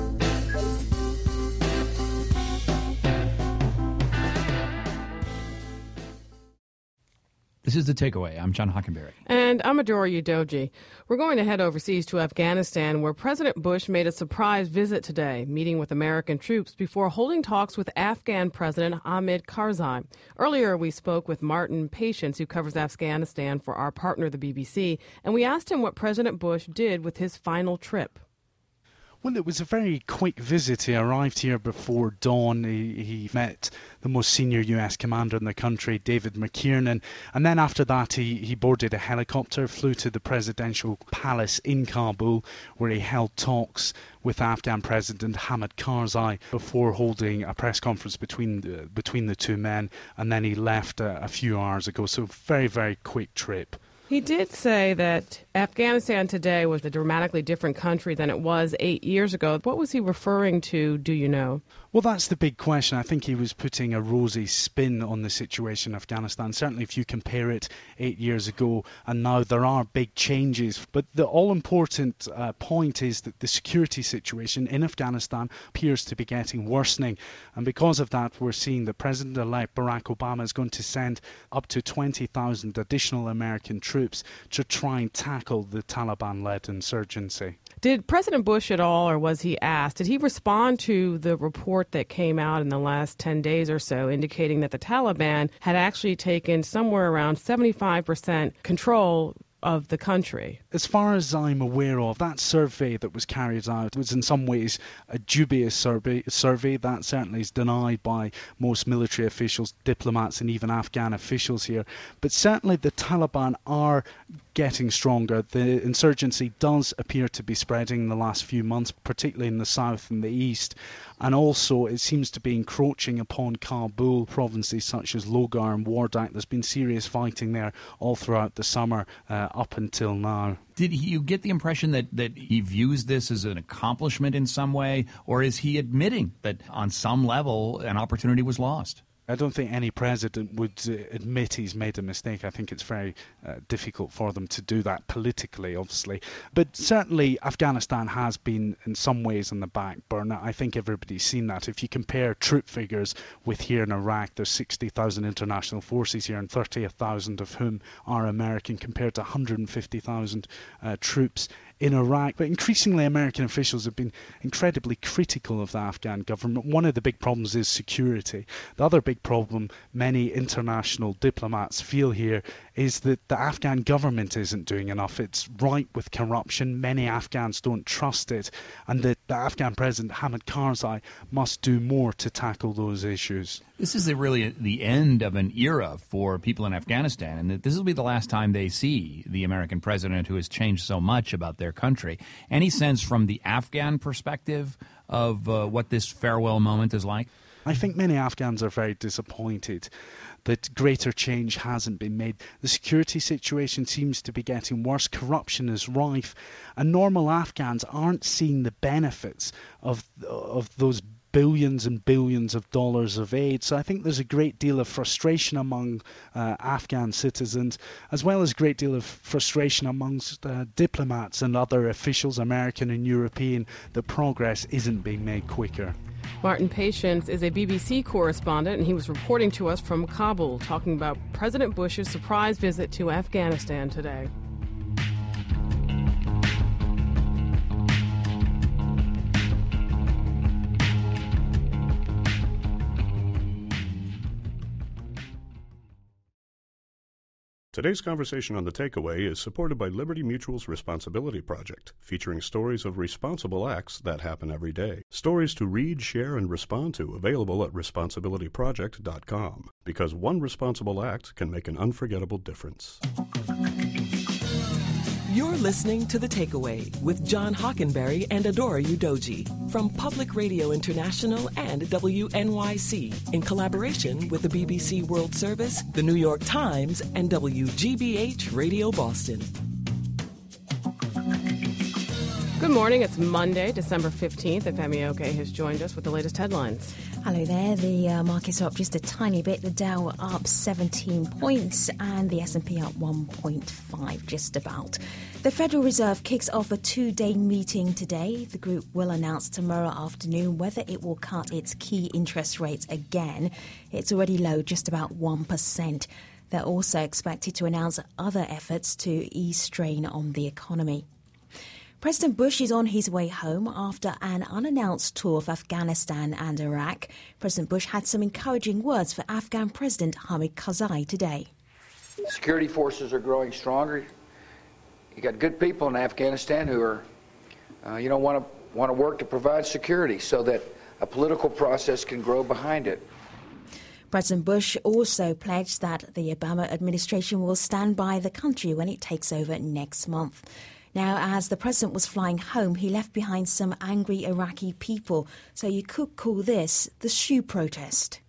This is The Takeaway. I'm John Hockenberry. And I'm Adora Udoji. We're going to head overseas to Afghanistan, where President Bush made a surprise visit today, meeting with American troops before holding talks with Afghan President Hamid Karzai. Earlier, we spoke with Martin Patience, who covers Afghanistan for our partner, the BBC, and we asked him what President Bush did with his final trip. Well, it was a very quick visit. He arrived here before dawn. He met the most senior U.S. commander in the country, David McKiernan. And then after that, he boarded a helicopter, flew to the presidential palace in Kabul, where he held talks with Afghan President Hamid Karzai before holding a press conference between the two men. And then he left a few hours ago. So very, very quick trip. He did say that Afghanistan today was a dramatically different country than it was 8 years ago. What was he referring to, do you know? Well, that's the big question. I think he was putting a rosy spin on the situation in Afghanistan. Certainly if you compare it 8 years ago and now, there are big changes. But the all-important point is that the security situation in Afghanistan appears to be getting worsening. And because of that, we're seeing that President-elect Barack Obama is going to send up to 20,000 additional American troops to try and tackle the Taliban-led insurgency. Did President Bush at all, or was he asked, did he respond to the report that came out in the last 10 days or so indicating that the Taliban had actually taken somewhere around 75% control of the country? As far as I'm aware of, that survey that was carried out was in some ways a dubious survey. That certainly is denied by most military officials, diplomats and even Afghan officials here. But certainly the Taliban are getting stronger. The insurgency does appear to be spreading in the last few months, particularly in the south and the east. And also it seems to be encroaching upon Kabul, provinces such as Logar and Wardak. There's been serious fighting there all throughout the summer up until now. Did you get the impression that he views this as an accomplishment in some way, or is he admitting that on some level an opportunity was lost? I don't think any president would admit he's made a mistake. I think it's very difficult for them to do that politically, obviously. But certainly Afghanistan has been in some ways on the back burner. I think everybody's seen that. If you compare troop figures with here in Iraq, there's 60,000 international forces here and 30,000 of whom are American compared to 150,000 troops in Iraq. But increasingly American officials have been incredibly critical of the Afghan government. One of the big problems is security. The other big problem many international diplomats feel here is that the Afghan government isn't doing enough. It's ripe with corruption. Many Afghans don't trust it, and that the Afghan president Hamid Karzai must do more to tackle those issues. This is really the end of an era for people in Afghanistan, and that this will be the last time they see the American president who has changed so much about their country. Any sense from the Afghan perspective of what this farewell moment is like? I think many Afghans are very disappointed that greater change hasn't been made. The security situation seems to be getting worse. Corruption is rife, and normal Afghans aren't seeing the benefits of those billions and billions of dollars of aid. So I think there's a great deal of frustration among Afghan citizens, as well as a great deal of frustration amongst diplomats and other officials, American and European, that progress isn't being made quicker. Martin Patience is a BBC correspondent, and he was reporting to us from Kabul, talking about President Bush's surprise visit to Afghanistan today. Today's conversation on The Takeaway is supported by Liberty Mutual's Responsibility Project, featuring stories of responsible acts that happen every day. Stories to read, share, and respond to, available at responsibilityproject.com. Because one responsible act can make an unforgettable difference. You're listening to The Takeaway with John Hockenberry and Adora Udoji from Public Radio International and WNYC in collaboration with the BBC World Service, the New York Times, and WGBH Radio Boston. Good morning. It's Monday, December 15th. Femi Oke has joined us with the latest headlines. Hello there. The market's up just a tiny bit. The Dow up 17 points and the S&P up 1.5, just about. The Federal Reserve kicks off a two-day meeting today. The group will announce tomorrow afternoon whether it will cut its key interest rates again. It's already low, just about 1%. They're also expected to announce other efforts to ease strain on the economy. President Bush is on his way home after an unannounced tour of Afghanistan and Iraq. President Bush had some encouraging words for Afghan President Hamid Karzai today. Security forces are growing stronger. You got good people in Afghanistan who are, want to work to provide security so that a political process can grow behind it. President Bush also pledged that the Obama administration will stand by the country when it takes over next month. Now, as the president was flying home, he left behind some angry Iraqi people. So you could call this the shoe protest.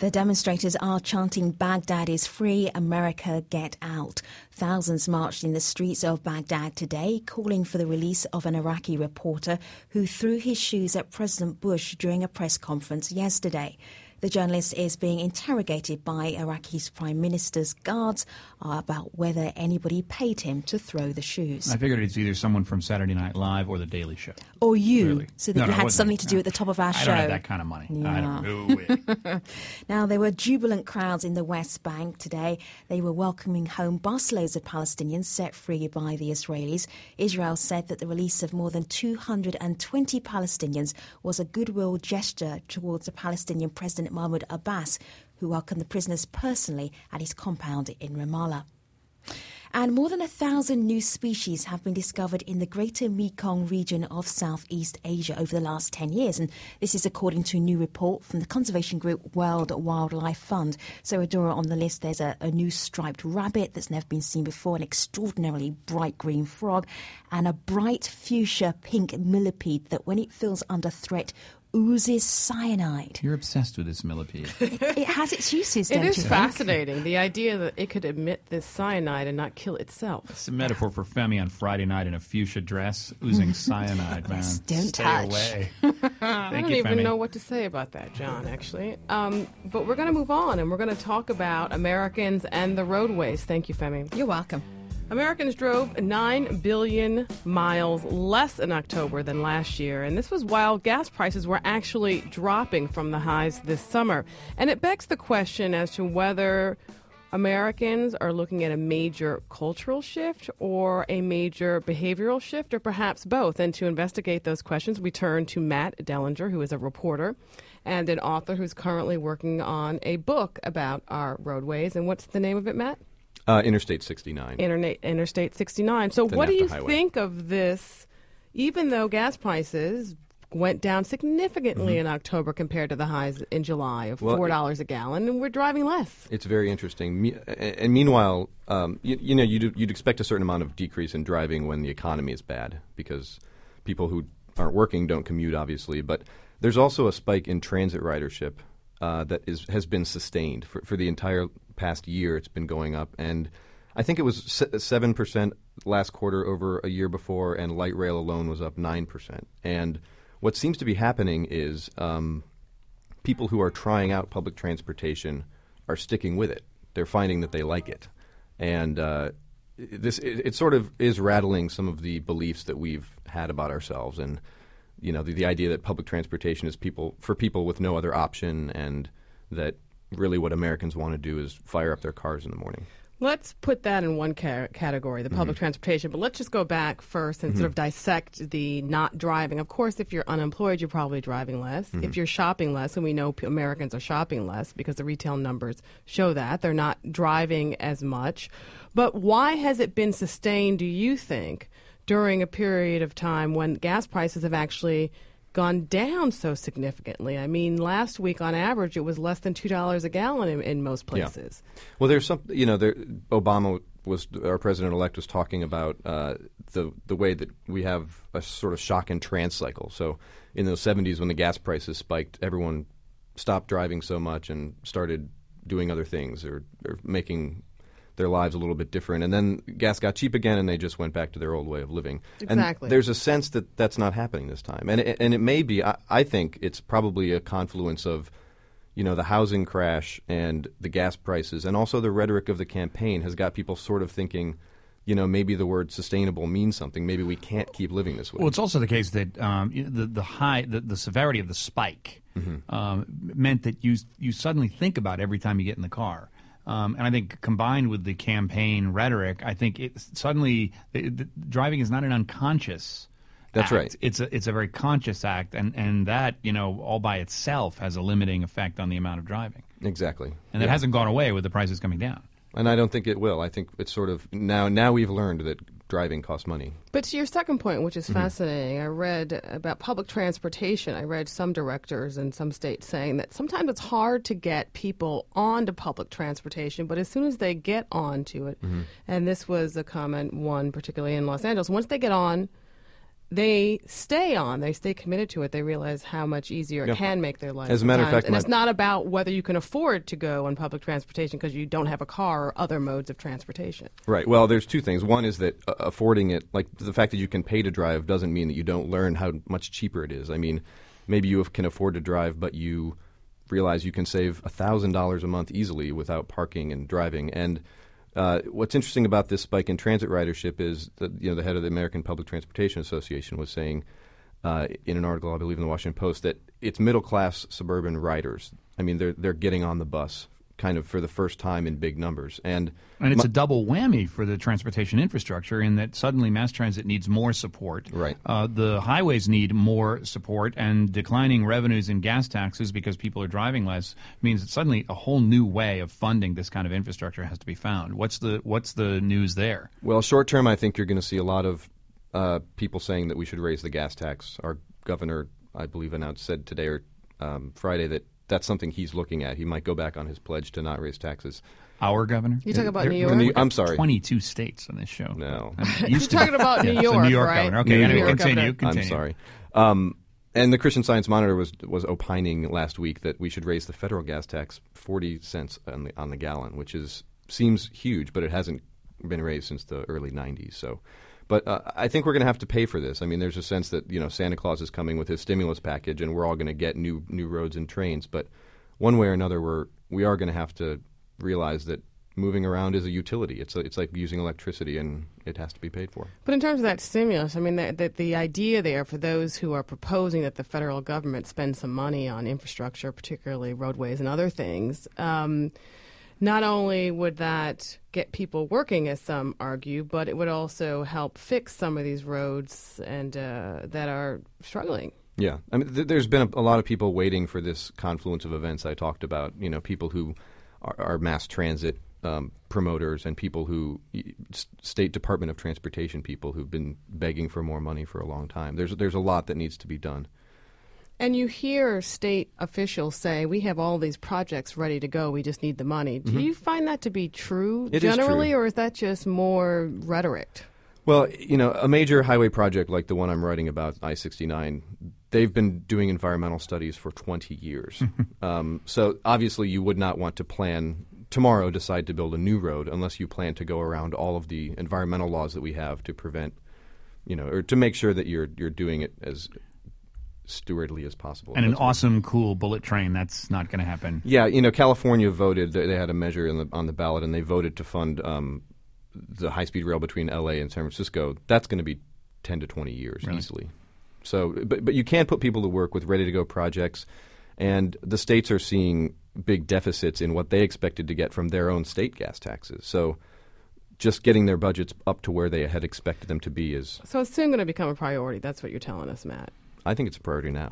The demonstrators are chanting "Baghdad is free, America get out." Thousands marched in the streets of Baghdad today, calling for the release of an Iraqi reporter who threw his shoes at President Bush during a press conference yesterday. The journalist is being interrogated by Iraqi's Prime Minister's guards about whether anybody paid him to throw the shoes. I figured it's either someone from Saturday Night Live or The Daily Show. Or you, really. so that you had something to do at the top of our show. I don't have that kind of money. Yeah. I don't know it. Now, there were jubilant crowds in the West Bank today. They were welcoming home busloads of Palestinians set free by the Israelis. Israel said that the release of more than 220 Palestinians was a goodwill gesture towards the Palestinian President Mahmoud Abbas, who welcomed the prisoners personally at his compound in Ramallah. And more than 1,000 new species have been discovered in the greater Mekong region of Southeast Asia over the last 10 years. And this is according to a new report from the conservation group World Wildlife Fund. So, Adora, on the list, there's a new striped rabbit that's never been seen before, an extraordinarily bright green frog, and a bright fuchsia pink millipede that, when it feels under threat, oozes cyanide. You're obsessed with this millipede. It has its uses, don't It you is think? fascinating, the idea that it could emit this cyanide and not kill itself. It's a metaphor for Femi on Friday night in a fuchsia dress, oozing cyanide, man. Don't Stay touch. away. I don't you, even Femi. know what to say about that, John, actually. But we're going to move on, and we're going to talk about Americans and the roadways. Thank you, Femi. You're welcome. Americans drove 9 billion miles less in October than last year, and this was while gas prices were actually dropping from the highs this summer. And it begs the question as to whether Americans are looking at a major cultural shift or a major behavioral shift, or perhaps both. And to investigate those questions, we turn to Matt Dellinger, who is a reporter and an author who's currently working on a book about our roadways. And what's the name of it, Matt? Interstate 69. Interstate 69. So The what do NAFTA you highway. think of this, even though gas prices went down significantly in October compared to the highs in July of Well, $4 a gallon, and we're driving less? It's very interesting. And meanwhile, you'd expect a certain amount of decrease in driving when the economy is bad, because people who aren't working don't commute, obviously. But there's also a spike in transit ridership that has been sustained for the entire past year. It's been going up, and I think it was 7% last quarter over a year before, and light rail alone was up 9%. And what seems to be happening is people who are trying out public transportation are sticking with it. They're finding that they like it, and it sort of is rattling some of the beliefs that we've had about ourselves, and the idea that public transportation is for people with no other option, and that really what Americans want to do is fire up their cars in the morning. Let's put that in one category, the public transportation. But let's just go back first and sort of dissect the not driving. Of course, if you're unemployed, you're probably driving less. If you're shopping less, and we know Americans are shopping less because the retail numbers show that, they're not driving as much. But why has it been sustained, do you think, during a period of time when gas prices have actually gone down so significantly? I mean, last week on average, it was less than $2 a gallon in most places. Yeah. Well, there's some, Obama our president-elect was talking about the way that we have a sort of shock and trance cycle. So in the 70s, when the gas prices spiked, everyone stopped driving so much and started doing other things or making their lives a little bit different. And then gas got cheap again, and they just went back to their old way of living. Exactly. And there's a sense that that's not happening this time. And it may be, I think it's probably a confluence of, the housing crash and the gas prices, and also the rhetoric of the campaign has got people sort of thinking, maybe the word sustainable means something. Maybe we can't keep living this way. Well, it's also the case that the severity of the spike meant that you suddenly think about every time you get in the car. And I think combined with the campaign rhetoric, I think suddenly driving is not an unconscious That's act. right. It's a very conscious act, and that, all by itself has a limiting effect on the amount of driving. Exactly. And that hasn't gone away with the prices coming down. And I don't think it will. I think it's sort of now we've learned that driving costs money. But to your second point, which is fascinating, I read about public transportation. I read some directors in some states saying that sometimes it's hard to get people onto public transportation, but as soon as they get onto it, and this was a comment, one particularly in Los Angeles, once they get on, they stay on. They stay committed to it. They realize how much easier it can make their lives. As a matter of fact, and it's not about whether you can afford to go on public transportation because you don't have a car or other modes of transportation. Right. Well, there's two things. One is that affording it, like the fact that you can pay to drive doesn't mean that you don't learn how much cheaper it is. I mean, maybe you can afford to drive, but you realize you can save $1,000 a month easily without parking and driving. And what's interesting about this spike in transit ridership is that the head of the American Public Transportation Association was saying in an article, I believe in the Washington Post, that it's middle-class suburban riders. I mean, they're getting on the bus kind of for the first time in big numbers. And it's a double whammy for the transportation infrastructure in that suddenly mass transit needs more support. Right. The highways need more support, and declining revenues in gas taxes because people are driving less means that suddenly a whole new way of funding this kind of infrastructure has to be found. What's the news there? Well, short term, I think you're going to see a lot of people saying that we should raise the gas tax. Our governor, I believe, said today or Friday that that's something he's looking at. He might go back on his pledge to not raise taxes. Our governor? You talking about New York? I'm sorry. 22 states on this show. No. You're talking about New York, New York right? governor. Okay, anyway, continue. I'm sorry. And the Christian Science Monitor was opining last week that we should raise the federal gas tax 40 cents on the gallon, which seems huge, but it hasn't been raised since the early 90s. So, but I think we're going to have to pay for this. I mean, there's a sense that Santa Claus is coming with his stimulus package, and we're all going to get new roads and trains. But one way or another, we are going to have to realize that moving around is a utility. It's like using electricity, and it has to be paid for. But in terms of that stimulus, I mean, the idea there for those who are proposing that the federal government spend some money on infrastructure, particularly roadways and other things, not only would that get people working, as some argue, but it would also help fix some of these roads and that are struggling. Yeah. I mean, there's been a lot of people waiting for this confluence of events I talked about, people who are mass transit promoters and people who State Department of Transportation people who've been begging for more money for a long time. There's a lot that needs to be done. And you hear state officials say, we have all these projects ready to go, we just need the money. Do you find that to be true generally, or is that just more rhetoric? Well, a major highway project like the one I'm writing about, I-69, they've been doing environmental studies for 20 years. So obviously you would not want to tomorrow decide to build a new road unless you plan to go around all of the environmental laws that we have to prevent, or to make sure that you're doing it as stewardly as possible. And an awesome, cool bullet train, that's not going to happen. Yeah, California voted, they had a measure on the ballot, and they voted to fund the high-speed rail between L.A. and San Francisco. That's going to be 10 to 20 years easily. So, but you can't put people to work with ready-to-go projects, and the states are seeing big deficits in what they expected to get from their own state gas taxes. So just getting their budgets up to where they had expected them to be is... So it's soon going to become a priority. That's what you're telling us, Matt. I think it's a priority now.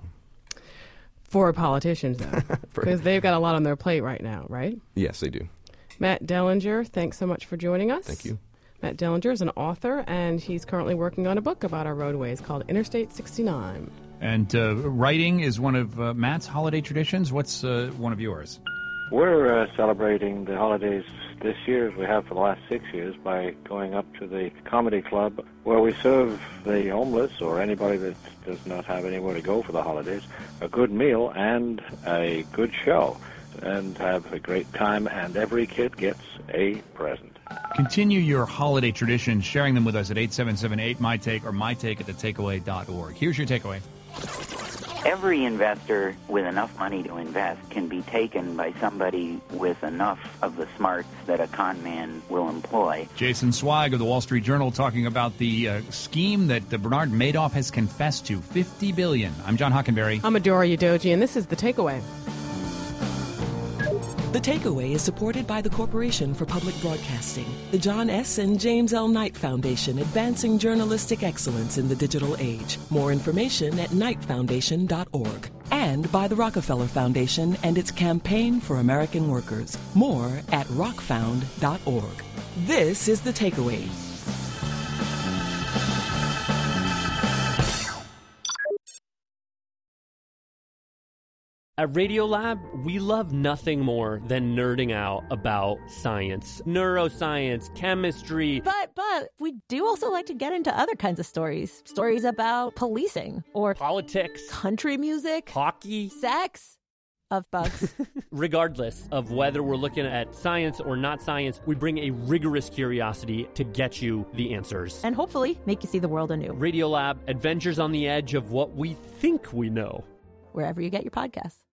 For politicians, though, because they've got a lot on their plate right now, right? Yes, they do. Matt Dellinger, thanks so much for joining us. Thank you. Matt Dellinger is an author, and he's currently working on a book about our roadways called Interstate 69. And writing is one of Matt's holiday traditions. What's one of yours? We're celebrating the holidays this year, as we have for the last 6 years, by going up to the comedy club where we serve the homeless or anybody that does not have anywhere to go for the holidays a good meal and a good show, and have a great time, and every kid gets a present. Continue your holiday traditions, sharing them with us at 877-8-MY-TAKE or mytake@thetakeaway.org. Here's your takeaway. Every investor with enough money to invest can be taken by somebody with enough of the smarts that a con man will employ. Jason Zweig of the Wall Street Journal talking about the scheme that Bernard Madoff has confessed to, $50 billion. I'm John Hockenberry. I'm Adora Udoji, and this is The Takeaway. The Takeaway is supported by the Corporation for Public Broadcasting, the John S. and James L. Knight Foundation, advancing journalistic excellence in the digital age. More information at knightfoundation.org. And by the Rockefeller Foundation and its Campaign for American Workers. More at rockfound.org. This is The Takeaway. At Radiolab, we love nothing more than nerding out about science, neuroscience, chemistry. But we do also like to get into other kinds of stories. Stories about policing or politics, country music, hockey, sex. Of bugs. Regardless of whether we're looking at science or not science, we bring a rigorous curiosity to get you the answers. And hopefully make you see the world anew. Radiolab, adventures on the edge of what we think we know. Wherever you get your podcasts.